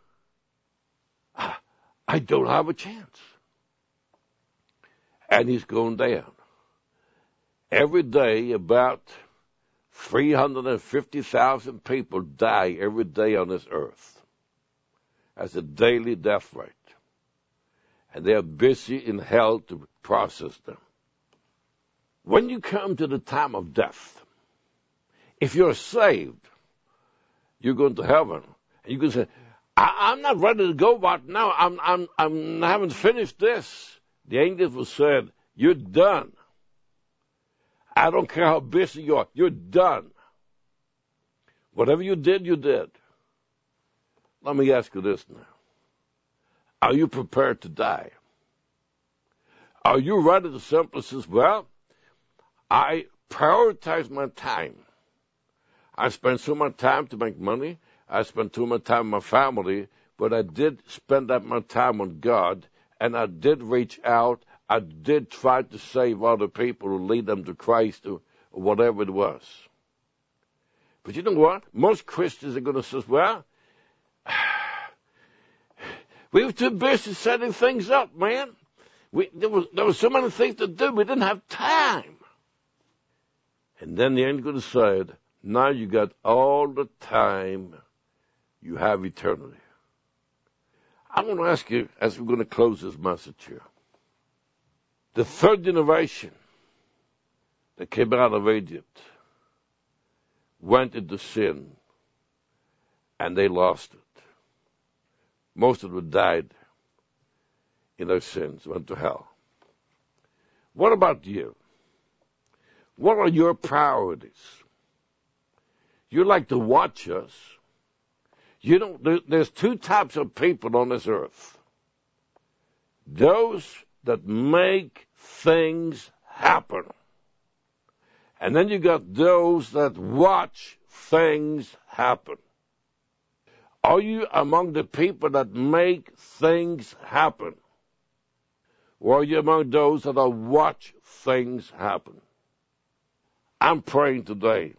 I don't have a chance. And he's going down. Every day, about 350,000 people die every day on this earth. That's a daily death rate. And they're busy in hell to process them. When you come to the time of death, if you're saved, you're going to heaven. And you can say, I'm not ready to go right now. I haven't finished this. The angels will say, you're done. I don't care how busy you are. You're done. Whatever you did, you did. Let me ask you this now. Are you prepared to die? Are you ready to simply say, well, I prioritize my time. I spend so much time to make money. I spend too much time with my family, but I did spend that much time on God, and I did reach out. I did try to save other people or lead them to Christ or whatever it was. But you know what? Most Christians are going to say, well, we were too busy setting things up, man. There was so many things to do, we didn't have time. And then the angel going to say, now you got all the time you have eternity. I want to ask you, as we're going to close this message here, the third generation that came out of Egypt went into sin, and they lost it. Most of them died in their sins, went to hell. What about you? What are your priorities? You like to watch us. You know, there's two types of people on this earth. Those that make things happen. And then you got those that watch things happen. Are you among the people that make things happen? Or are you among those that watch things happen? I'm praying today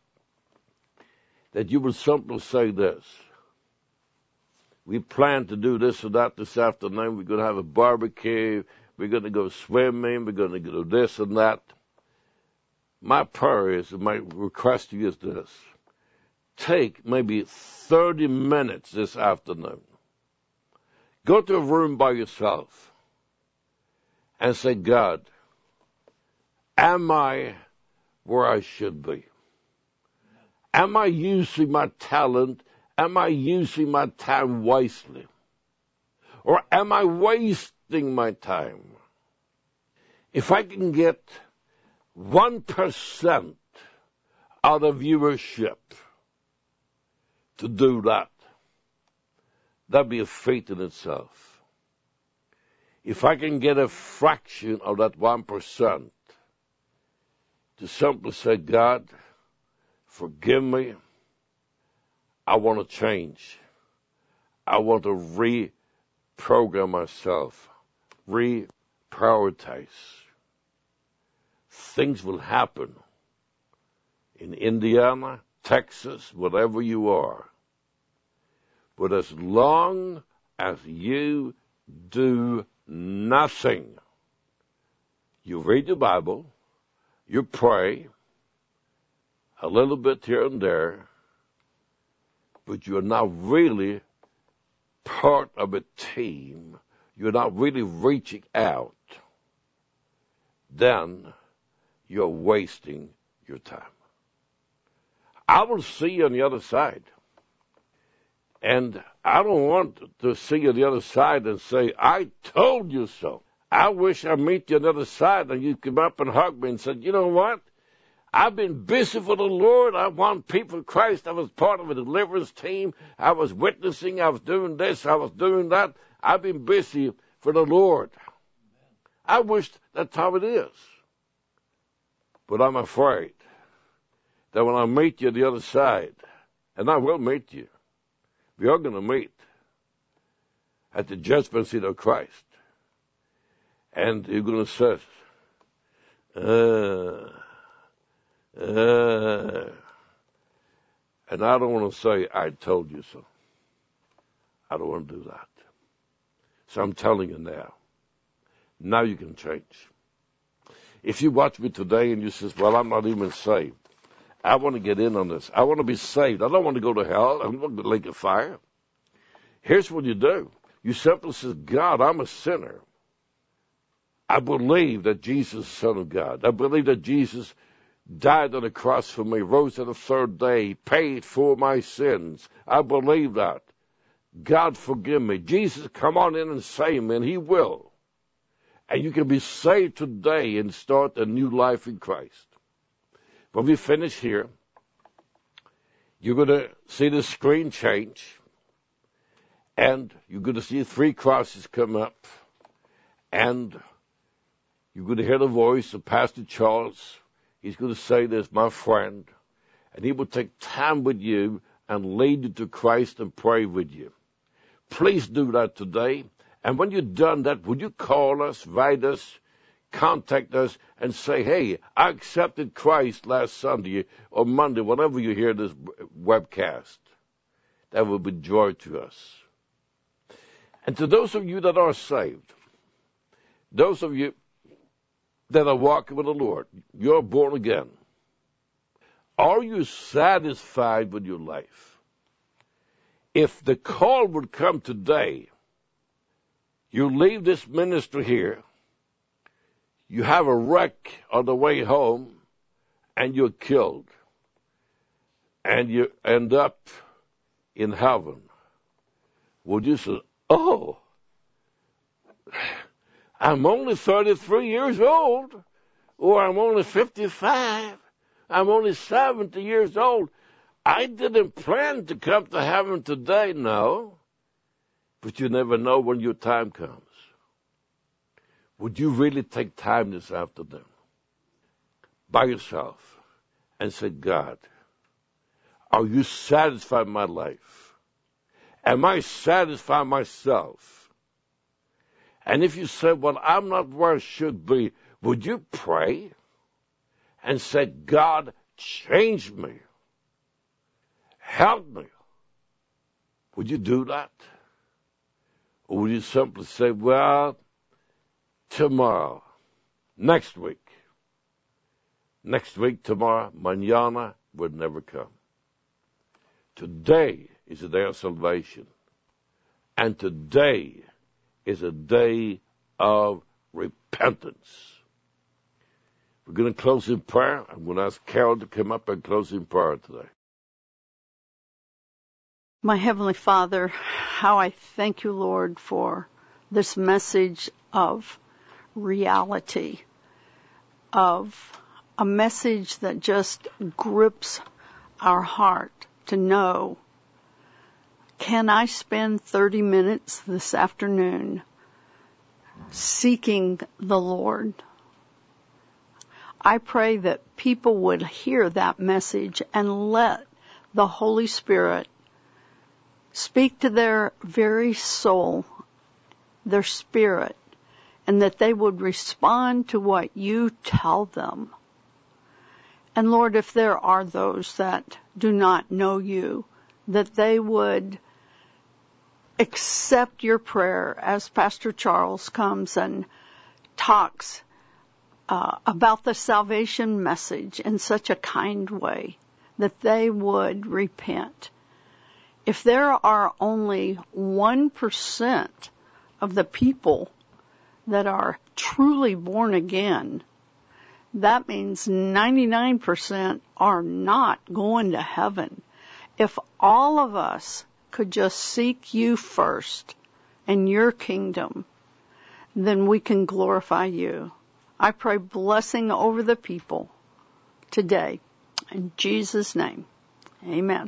that you will simply say this. We plan to do this or that this afternoon. We're going to have a barbecue. We're going to go swimming. We're going to do this and that. My prayer is, and my request to you is this. Take maybe 30 minutes this afternoon. Go to a room by yourself and say, God, am I where I should be? Am I using my talent? Am I using my time wisely? Or am I wasting my time? If I can get 1% out of viewership to do that, that'd be a feat in itself. If I can get a fraction of that 1% to simply say, God, forgive me, I want to change. I want to reprogram myself, reprioritize. Things will happen in Indiana, Texas, whatever you are. But as long as you do nothing, you read the Bible, you pray a little bit here and there, but you're not really part of a team, you're not really reaching out, then you're wasting your time. I will see you on the other side. And I don't want to see you on the other side and say, I told you so. I wish I meet you on the other side and you come up and hug me and said, you know what? I've been busy for the Lord. I won people for Christ. I was part of a deliverance team. I was witnessing. I was doing this. I was doing that. I've been busy for the Lord. I wish that's how it is. But I'm afraid that when I meet you on the other side, and I will meet you, we are going to meet at the judgment seat of Christ. And you're going to say, and I don't want to say, I told you so. I don't want to do that. So I'm telling you now you can change. If you watch me today and you say, well, I'm not even saved, I want to get in on this. I want to be saved. I don't want to go to hell. I don't want to lake of fire. Here's what you do. You simply say, God, I'm a sinner. I believe that Jesus is the Son of God. I believe that Jesus died on the cross for me, rose on the third day, paid for my sins. I believe that. God, forgive me. Jesus, come on in and save me, and he will. And you can be saved today and start a new life in Christ. When we finish here, you're going to see the screen change, and you're going to see 3 crosses come up, and you're going to hear the voice of Pastor Charles. He's going to say this, my friend, and he will take time with you and lead you to Christ and pray with you. Please do that today. And when you've done that, would you call us, write us, contact us, and say, hey, I accepted Christ last Sunday or Monday, whenever you hear this webcast. That will be joy to us. And to those of you that are saved, those of you that are walking with the Lord, you're born again. Are you satisfied with your life? If the call would come today, you leave this ministry here, you have a wreck on the way home, and you're killed, and you end up in heaven, would you say, oh, I'm only 33 years old, or I'm only 55, I'm only 70 years old. I didn't plan to come to heaven today, no. But you never know when your time comes. Would you really take time this afternoon by yourself and say, God, are you satisfied with my life? Am I satisfied myself? And if you say, well, I'm not where I should be, would you pray and say, God, change me? Help me. Would you do that? Or would you simply say, well, tomorrow, next week, tomorrow, mañana would never come. Today is a day of salvation. And today is a day of repentance. We're going to close in prayer. I'm going to ask Carol to come up and close in prayer today. My Heavenly Father, how I thank you, Lord, for this message of reality, of a message that just grips our heart to know, can I spend 30 minutes this afternoon seeking the Lord? I pray that people would hear that message and let the Holy Spirit speak to their very soul, their spirit, and that they would respond to what you tell them. And Lord, if there are those that do not know you, that they would accept your prayer as Pastor Charles comes and talks about the salvation message in such a kind way, that they would repent. If there are only 1% of the people that are truly born again, that means 99% are not going to heaven. If all of us could just seek you first and your kingdom, then we can glorify you. I pray blessing over the people today. In Jesus' name, amen.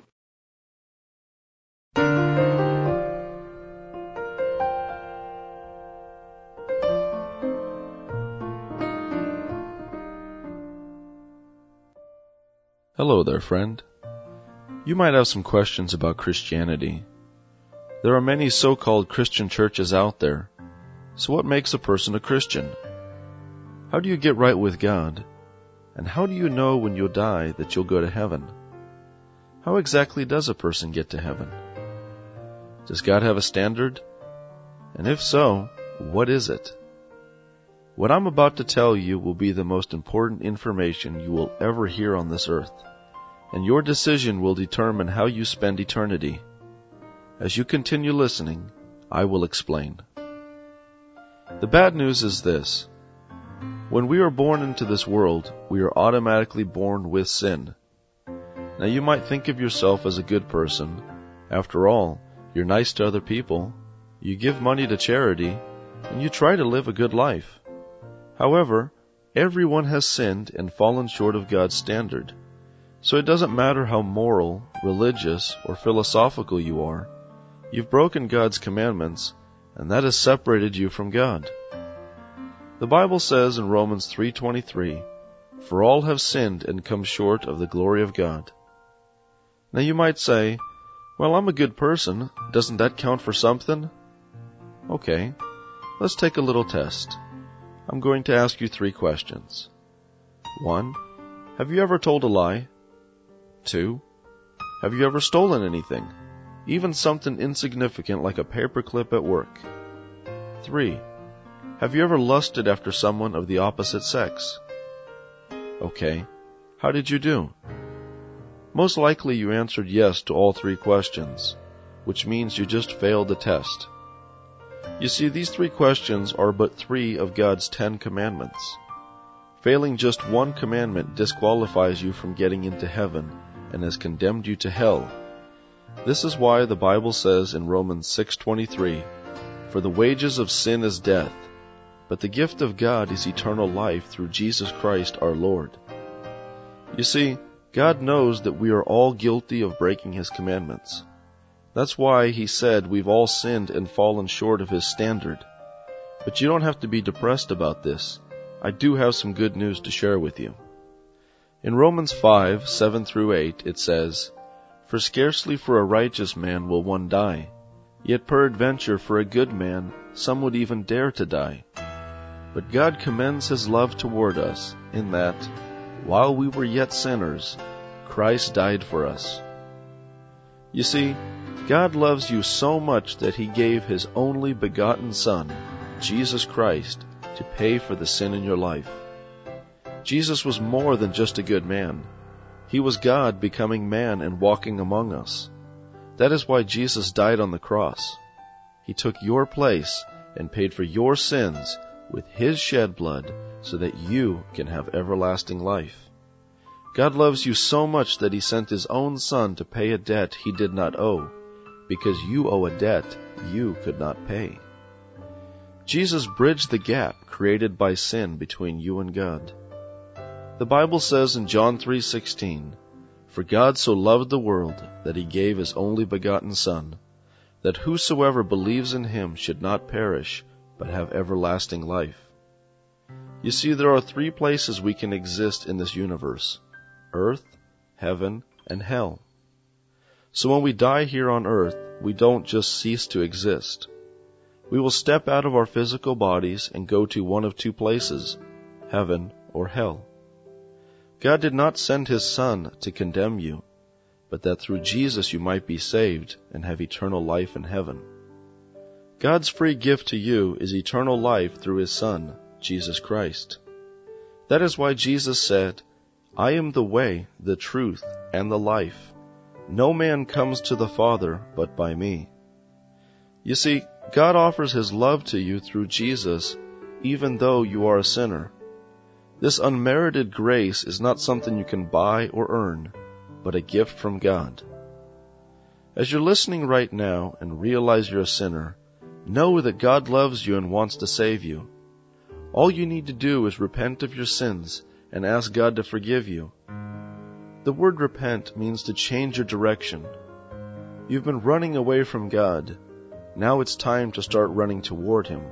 Hello there, friend. You might have some questions about Christianity. There are many so-called Christian churches out there. So what makes a person a Christian? How do you get right with God? And how do you know when you'll die that you'll go to heaven? How exactly does a person get to heaven? Does God have a standard? And if so, what is it? What I'm about to tell you will be the most important information you will ever hear on this earth. and your decision will determine how you spend eternity. As you continue listening, I will explain. The bad news is this. When we are born into this world, we are automatically born with sin. Now you might think of yourself as a good person. After all, you're nice to other people, you give money to charity, and you try to live a good life. However, everyone has sinned and fallen short of God's standard. So it doesn't matter how moral, religious, or philosophical you are, you've broken God's commandments, and that has separated you from God. The Bible says in Romans 3:23, "For all have sinned and come short of the glory of God." Now you might say, "Well, I'm a good person. Doesn't that count for something?" Okay, let's take a little test. I'm going to ask you 3 questions. 1. Have you ever told a lie? 2. Have you ever stolen anything? Even something insignificant like a paperclip at work? 3. Have you ever lusted after someone of the opposite sex? Okay, how did you do? Most likely you answered yes to all 3 questions, which means you just failed the test. You see, these 3 questions are but 3 of God's 10 commandments. Failing just one commandment disqualifies you from getting into heaven and has condemned you to hell. This is why the Bible says in Romans 6:23, "For the wages of sin is death, but the gift of God is eternal life through Jesus Christ our Lord." You see, God knows that we are all guilty of breaking His commandments. That's why He said we've all sinned and fallen short of His standard. But you don't have to be depressed about this. I do have some good news to share with you. In Romans 5:7-8, it says, "For scarcely for a righteous man will one die, yet peradventure for a good man some would even dare to die. But God commends His love toward us, in that, while we were yet sinners, Christ died for us." You see, God loves you so much that He gave His only begotten Son, Jesus Christ, to pay for the sin in your life. Jesus was more than just a good man. He was God becoming man and walking among us. That is why Jesus died on the cross. He took your place and paid for your sins with His shed blood so that you can have everlasting life. God loves you so much that He sent His own Son to pay a debt He did not owe, because you owe a debt you could not pay. Jesus bridged the gap created by sin between you and God. The Bible says in John 3:16, "For God so loved the world that He gave His only begotten Son, that whosoever believes in Him should not perish, but have everlasting life." You see, there are 3 places we can exist in this universe: earth, heaven, and hell. So when we die here on earth, we don't just cease to exist. We will step out of our physical bodies and go to one of 2 places, heaven or hell. God did not send His Son to condemn you, but that through Jesus you might be saved and have eternal life in heaven. God's free gift to you is eternal life through His Son, Jesus Christ. That is why Jesus said, "I am the way, the truth, and the life. No man comes to the Father but by me." You see, God offers His love to you through Jesus, even though you are a sinner. This unmerited grace is not something you can buy or earn, but a gift from God. As you're listening right now and realize you're a sinner, know that God loves you and wants to save you. All you need to do is repent of your sins and ask God to forgive you. The word repent means to change your direction. You've been running away from God. Now it's time to start running toward Him.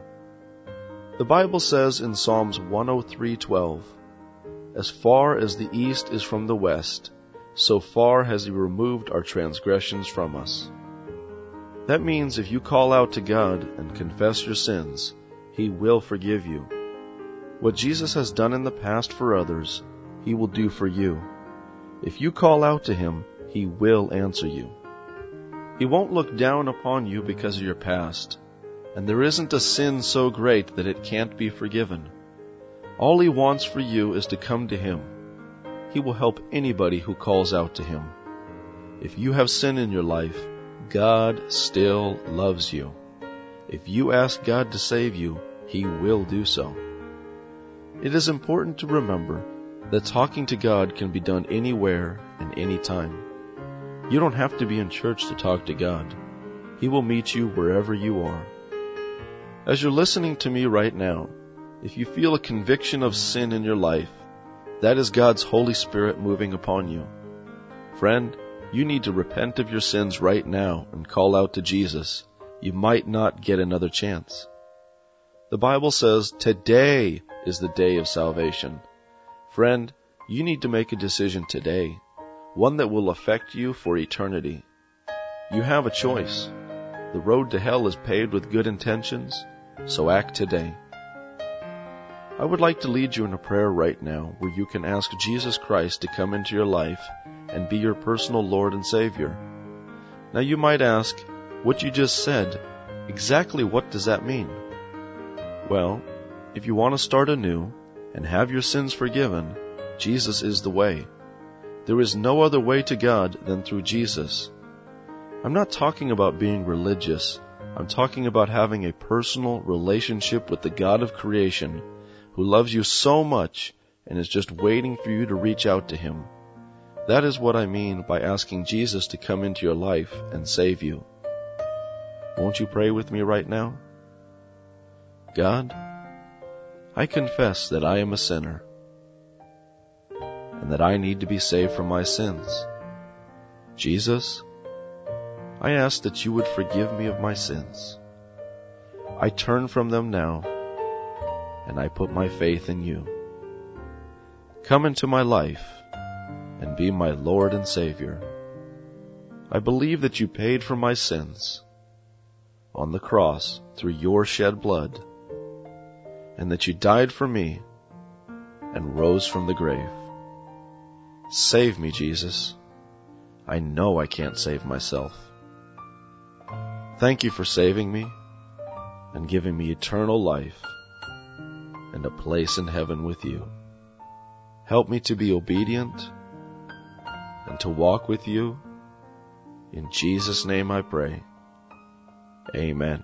The Bible says in Psalms 103:12, "As far as the east is from the west, so far has He removed our transgressions from us." That means if you call out to God and confess your sins, He will forgive you. What Jesus has done in the past for others, He will do for you. If you call out to Him, He will answer you. He won't look down upon you because of your past, and there isn't a sin so great that it can't be forgiven. All He wants for you is to come to Him. He will help anybody who calls out to Him. If you have sin in your life, God still loves you. If you ask God to save you, He will do so. It is important to remember that talking to God can be done anywhere and anytime. You don't have to be in church to talk to God. He will meet you wherever you are. As you're listening to me right now, if you feel a conviction of sin in your life, that is God's Holy Spirit moving upon you. Friend, you need to repent of your sins right now and call out to Jesus. You might not get another chance. The Bible says today is the day of salvation. Friend, you need to make a decision today, one that will affect you for eternity. You have a choice. The road to hell is paved with good intentions, so act today. I would like to lead you in a prayer right now where you can ask Jesus Christ to come into your life and be your personal Lord and Savior. Now you might ask, what you just said, exactly what does that mean? Well, if you want to start anew and have your sins forgiven, Jesus is the way. There is no other way to God than through Jesus. I'm not talking about being religious. I'm talking about having a personal relationship with the God of creation who loves you so much and is just waiting for you to reach out to Him. That is what I mean by asking Jesus to come into your life and save you. Won't you pray with me right now? God, I confess that I am a sinner and that I need to be saved from my sins. Jesus, I ask that you would forgive me of my sins. I turn from them now, and I put my faith in you. Come into my life and be my Lord and Savior. I believe that you paid for my sins on the cross through your shed blood, and that you died for me and rose from the grave. Save me, Jesus. I know I can't save myself. Thank you for saving me and giving me eternal life and a place in heaven with you. Help me to be obedient and to walk with you. In Jesus' name I pray. Amen.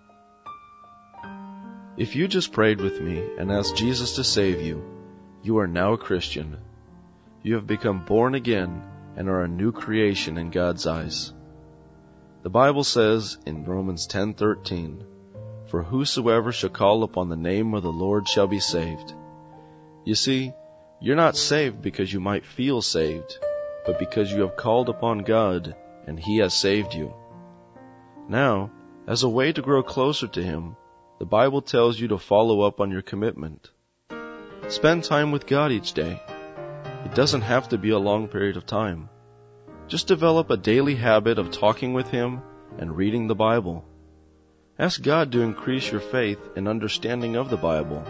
If you just prayed with me and asked Jesus to save you, you are now a Christian. You have become born again and are a new creation in God's eyes. The Bible says in Romans 10:13, "For whosoever shall call upon the name of the Lord shall be saved." You see, you're not saved because you might feel saved, but because you have called upon God and He has saved you. Now, as a way to grow closer to Him, the Bible tells you to follow up on your commitment. Spend time with God each day. It doesn't have to be a long period of time. Just develop a daily habit of talking with Him and reading the Bible. Ask God to increase your faith and understanding of the Bible.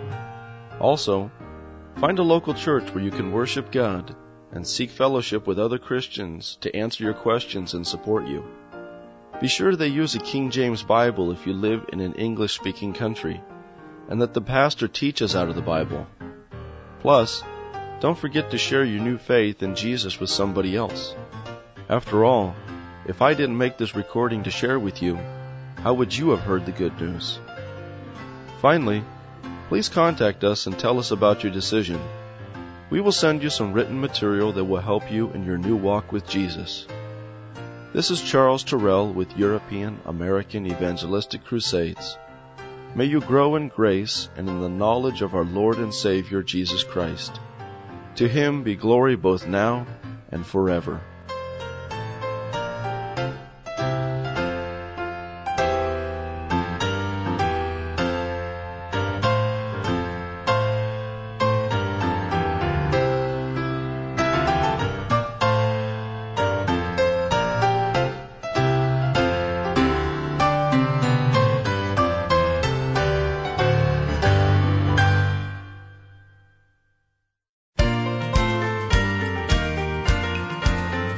Also, find a local church where you can worship God and seek fellowship with other Christians to answer your questions and support you. Be sure they use a King James Bible if you live in an English-speaking country, and that the pastor teaches out of the Bible. Plus, don't forget to share your new faith in Jesus with somebody else. After all, if I didn't make this recording to share with you, how would you have heard the good news? Finally, please contact us and tell us about your decision. We will send you some written material that will help you in your new walk with Jesus. This is Charles Terrell with European American Evangelistic Crusades. May you grow in grace and in the knowledge of our Lord and Savior Jesus Christ. To Him be glory both now and forever.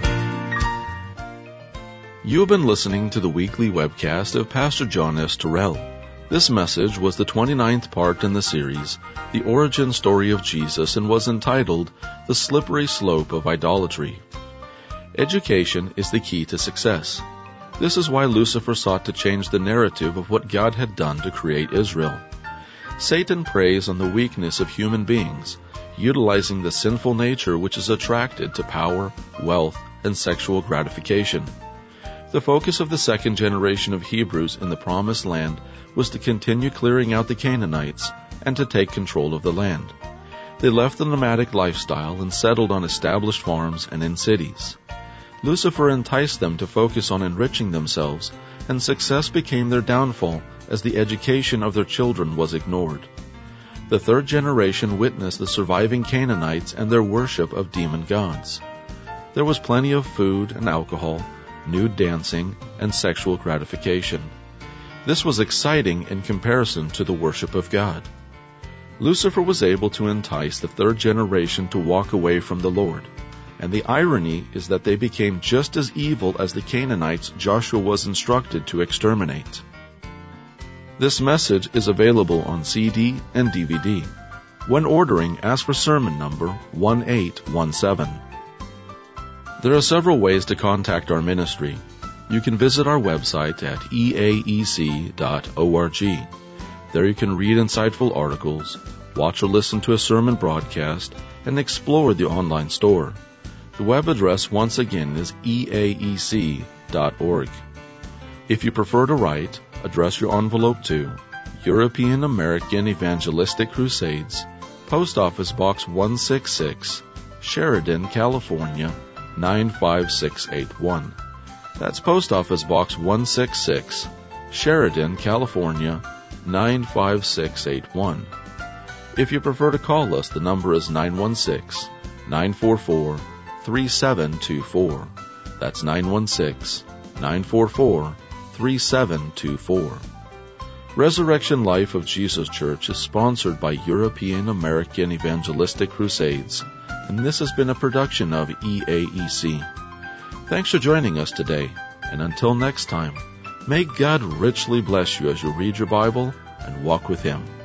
You have been listening to the weekly webcast of Pastor John S. Terrell. This message was the 29th part in the series, The Origin Story of Jesus, and was entitled, The Slippery Slope of Idolatry. Education is the key to success. This is why Lucifer sought to change the narrative of what God had done to create Israel. Satan preys on the weakness of human beings, utilizing the sinful nature which is attracted to power, wealth, and sexual gratification. The focus of the second generation of Hebrews in the Promised Land was to continue clearing out the Canaanites and to take control of the land. They left the nomadic lifestyle and settled on established farms and in cities. Lucifer enticed them to focus on enriching themselves, and success became their downfall as the education of their children was ignored. The third generation witnessed the surviving Canaanites and their worship of demon gods. There was plenty of food and alcohol, nude dancing, and sexual gratification. This was exciting in comparison to the worship of God. Lucifer was able to entice the third generation to walk away from the Lord, and the irony is that they became just as evil as the Canaanites Joshua was instructed to exterminate. This message is available on CD and DVD. When ordering, ask for sermon number 1817. There are several ways to contact our ministry. You can visit our website at eaec.org. There you can read insightful articles, watch or listen to a sermon broadcast, and explore the online store. The web address once again is eaec.org. If you prefer to write, address your envelope to European American Evangelistic Crusades, Post Office Box 166, Sheridan, California, 95681. That's Post Office Box 166, Sheridan, California, 95681. If you prefer to call us, the number is 916-944-3724. That's 916-944-3724. Resurrection Life of Jesus Church is sponsored by European American Evangelistic Crusades, and this has been a production of EAEC. Thanks for joining us today, and until next time, may God richly bless you as you read your Bible and walk with Him.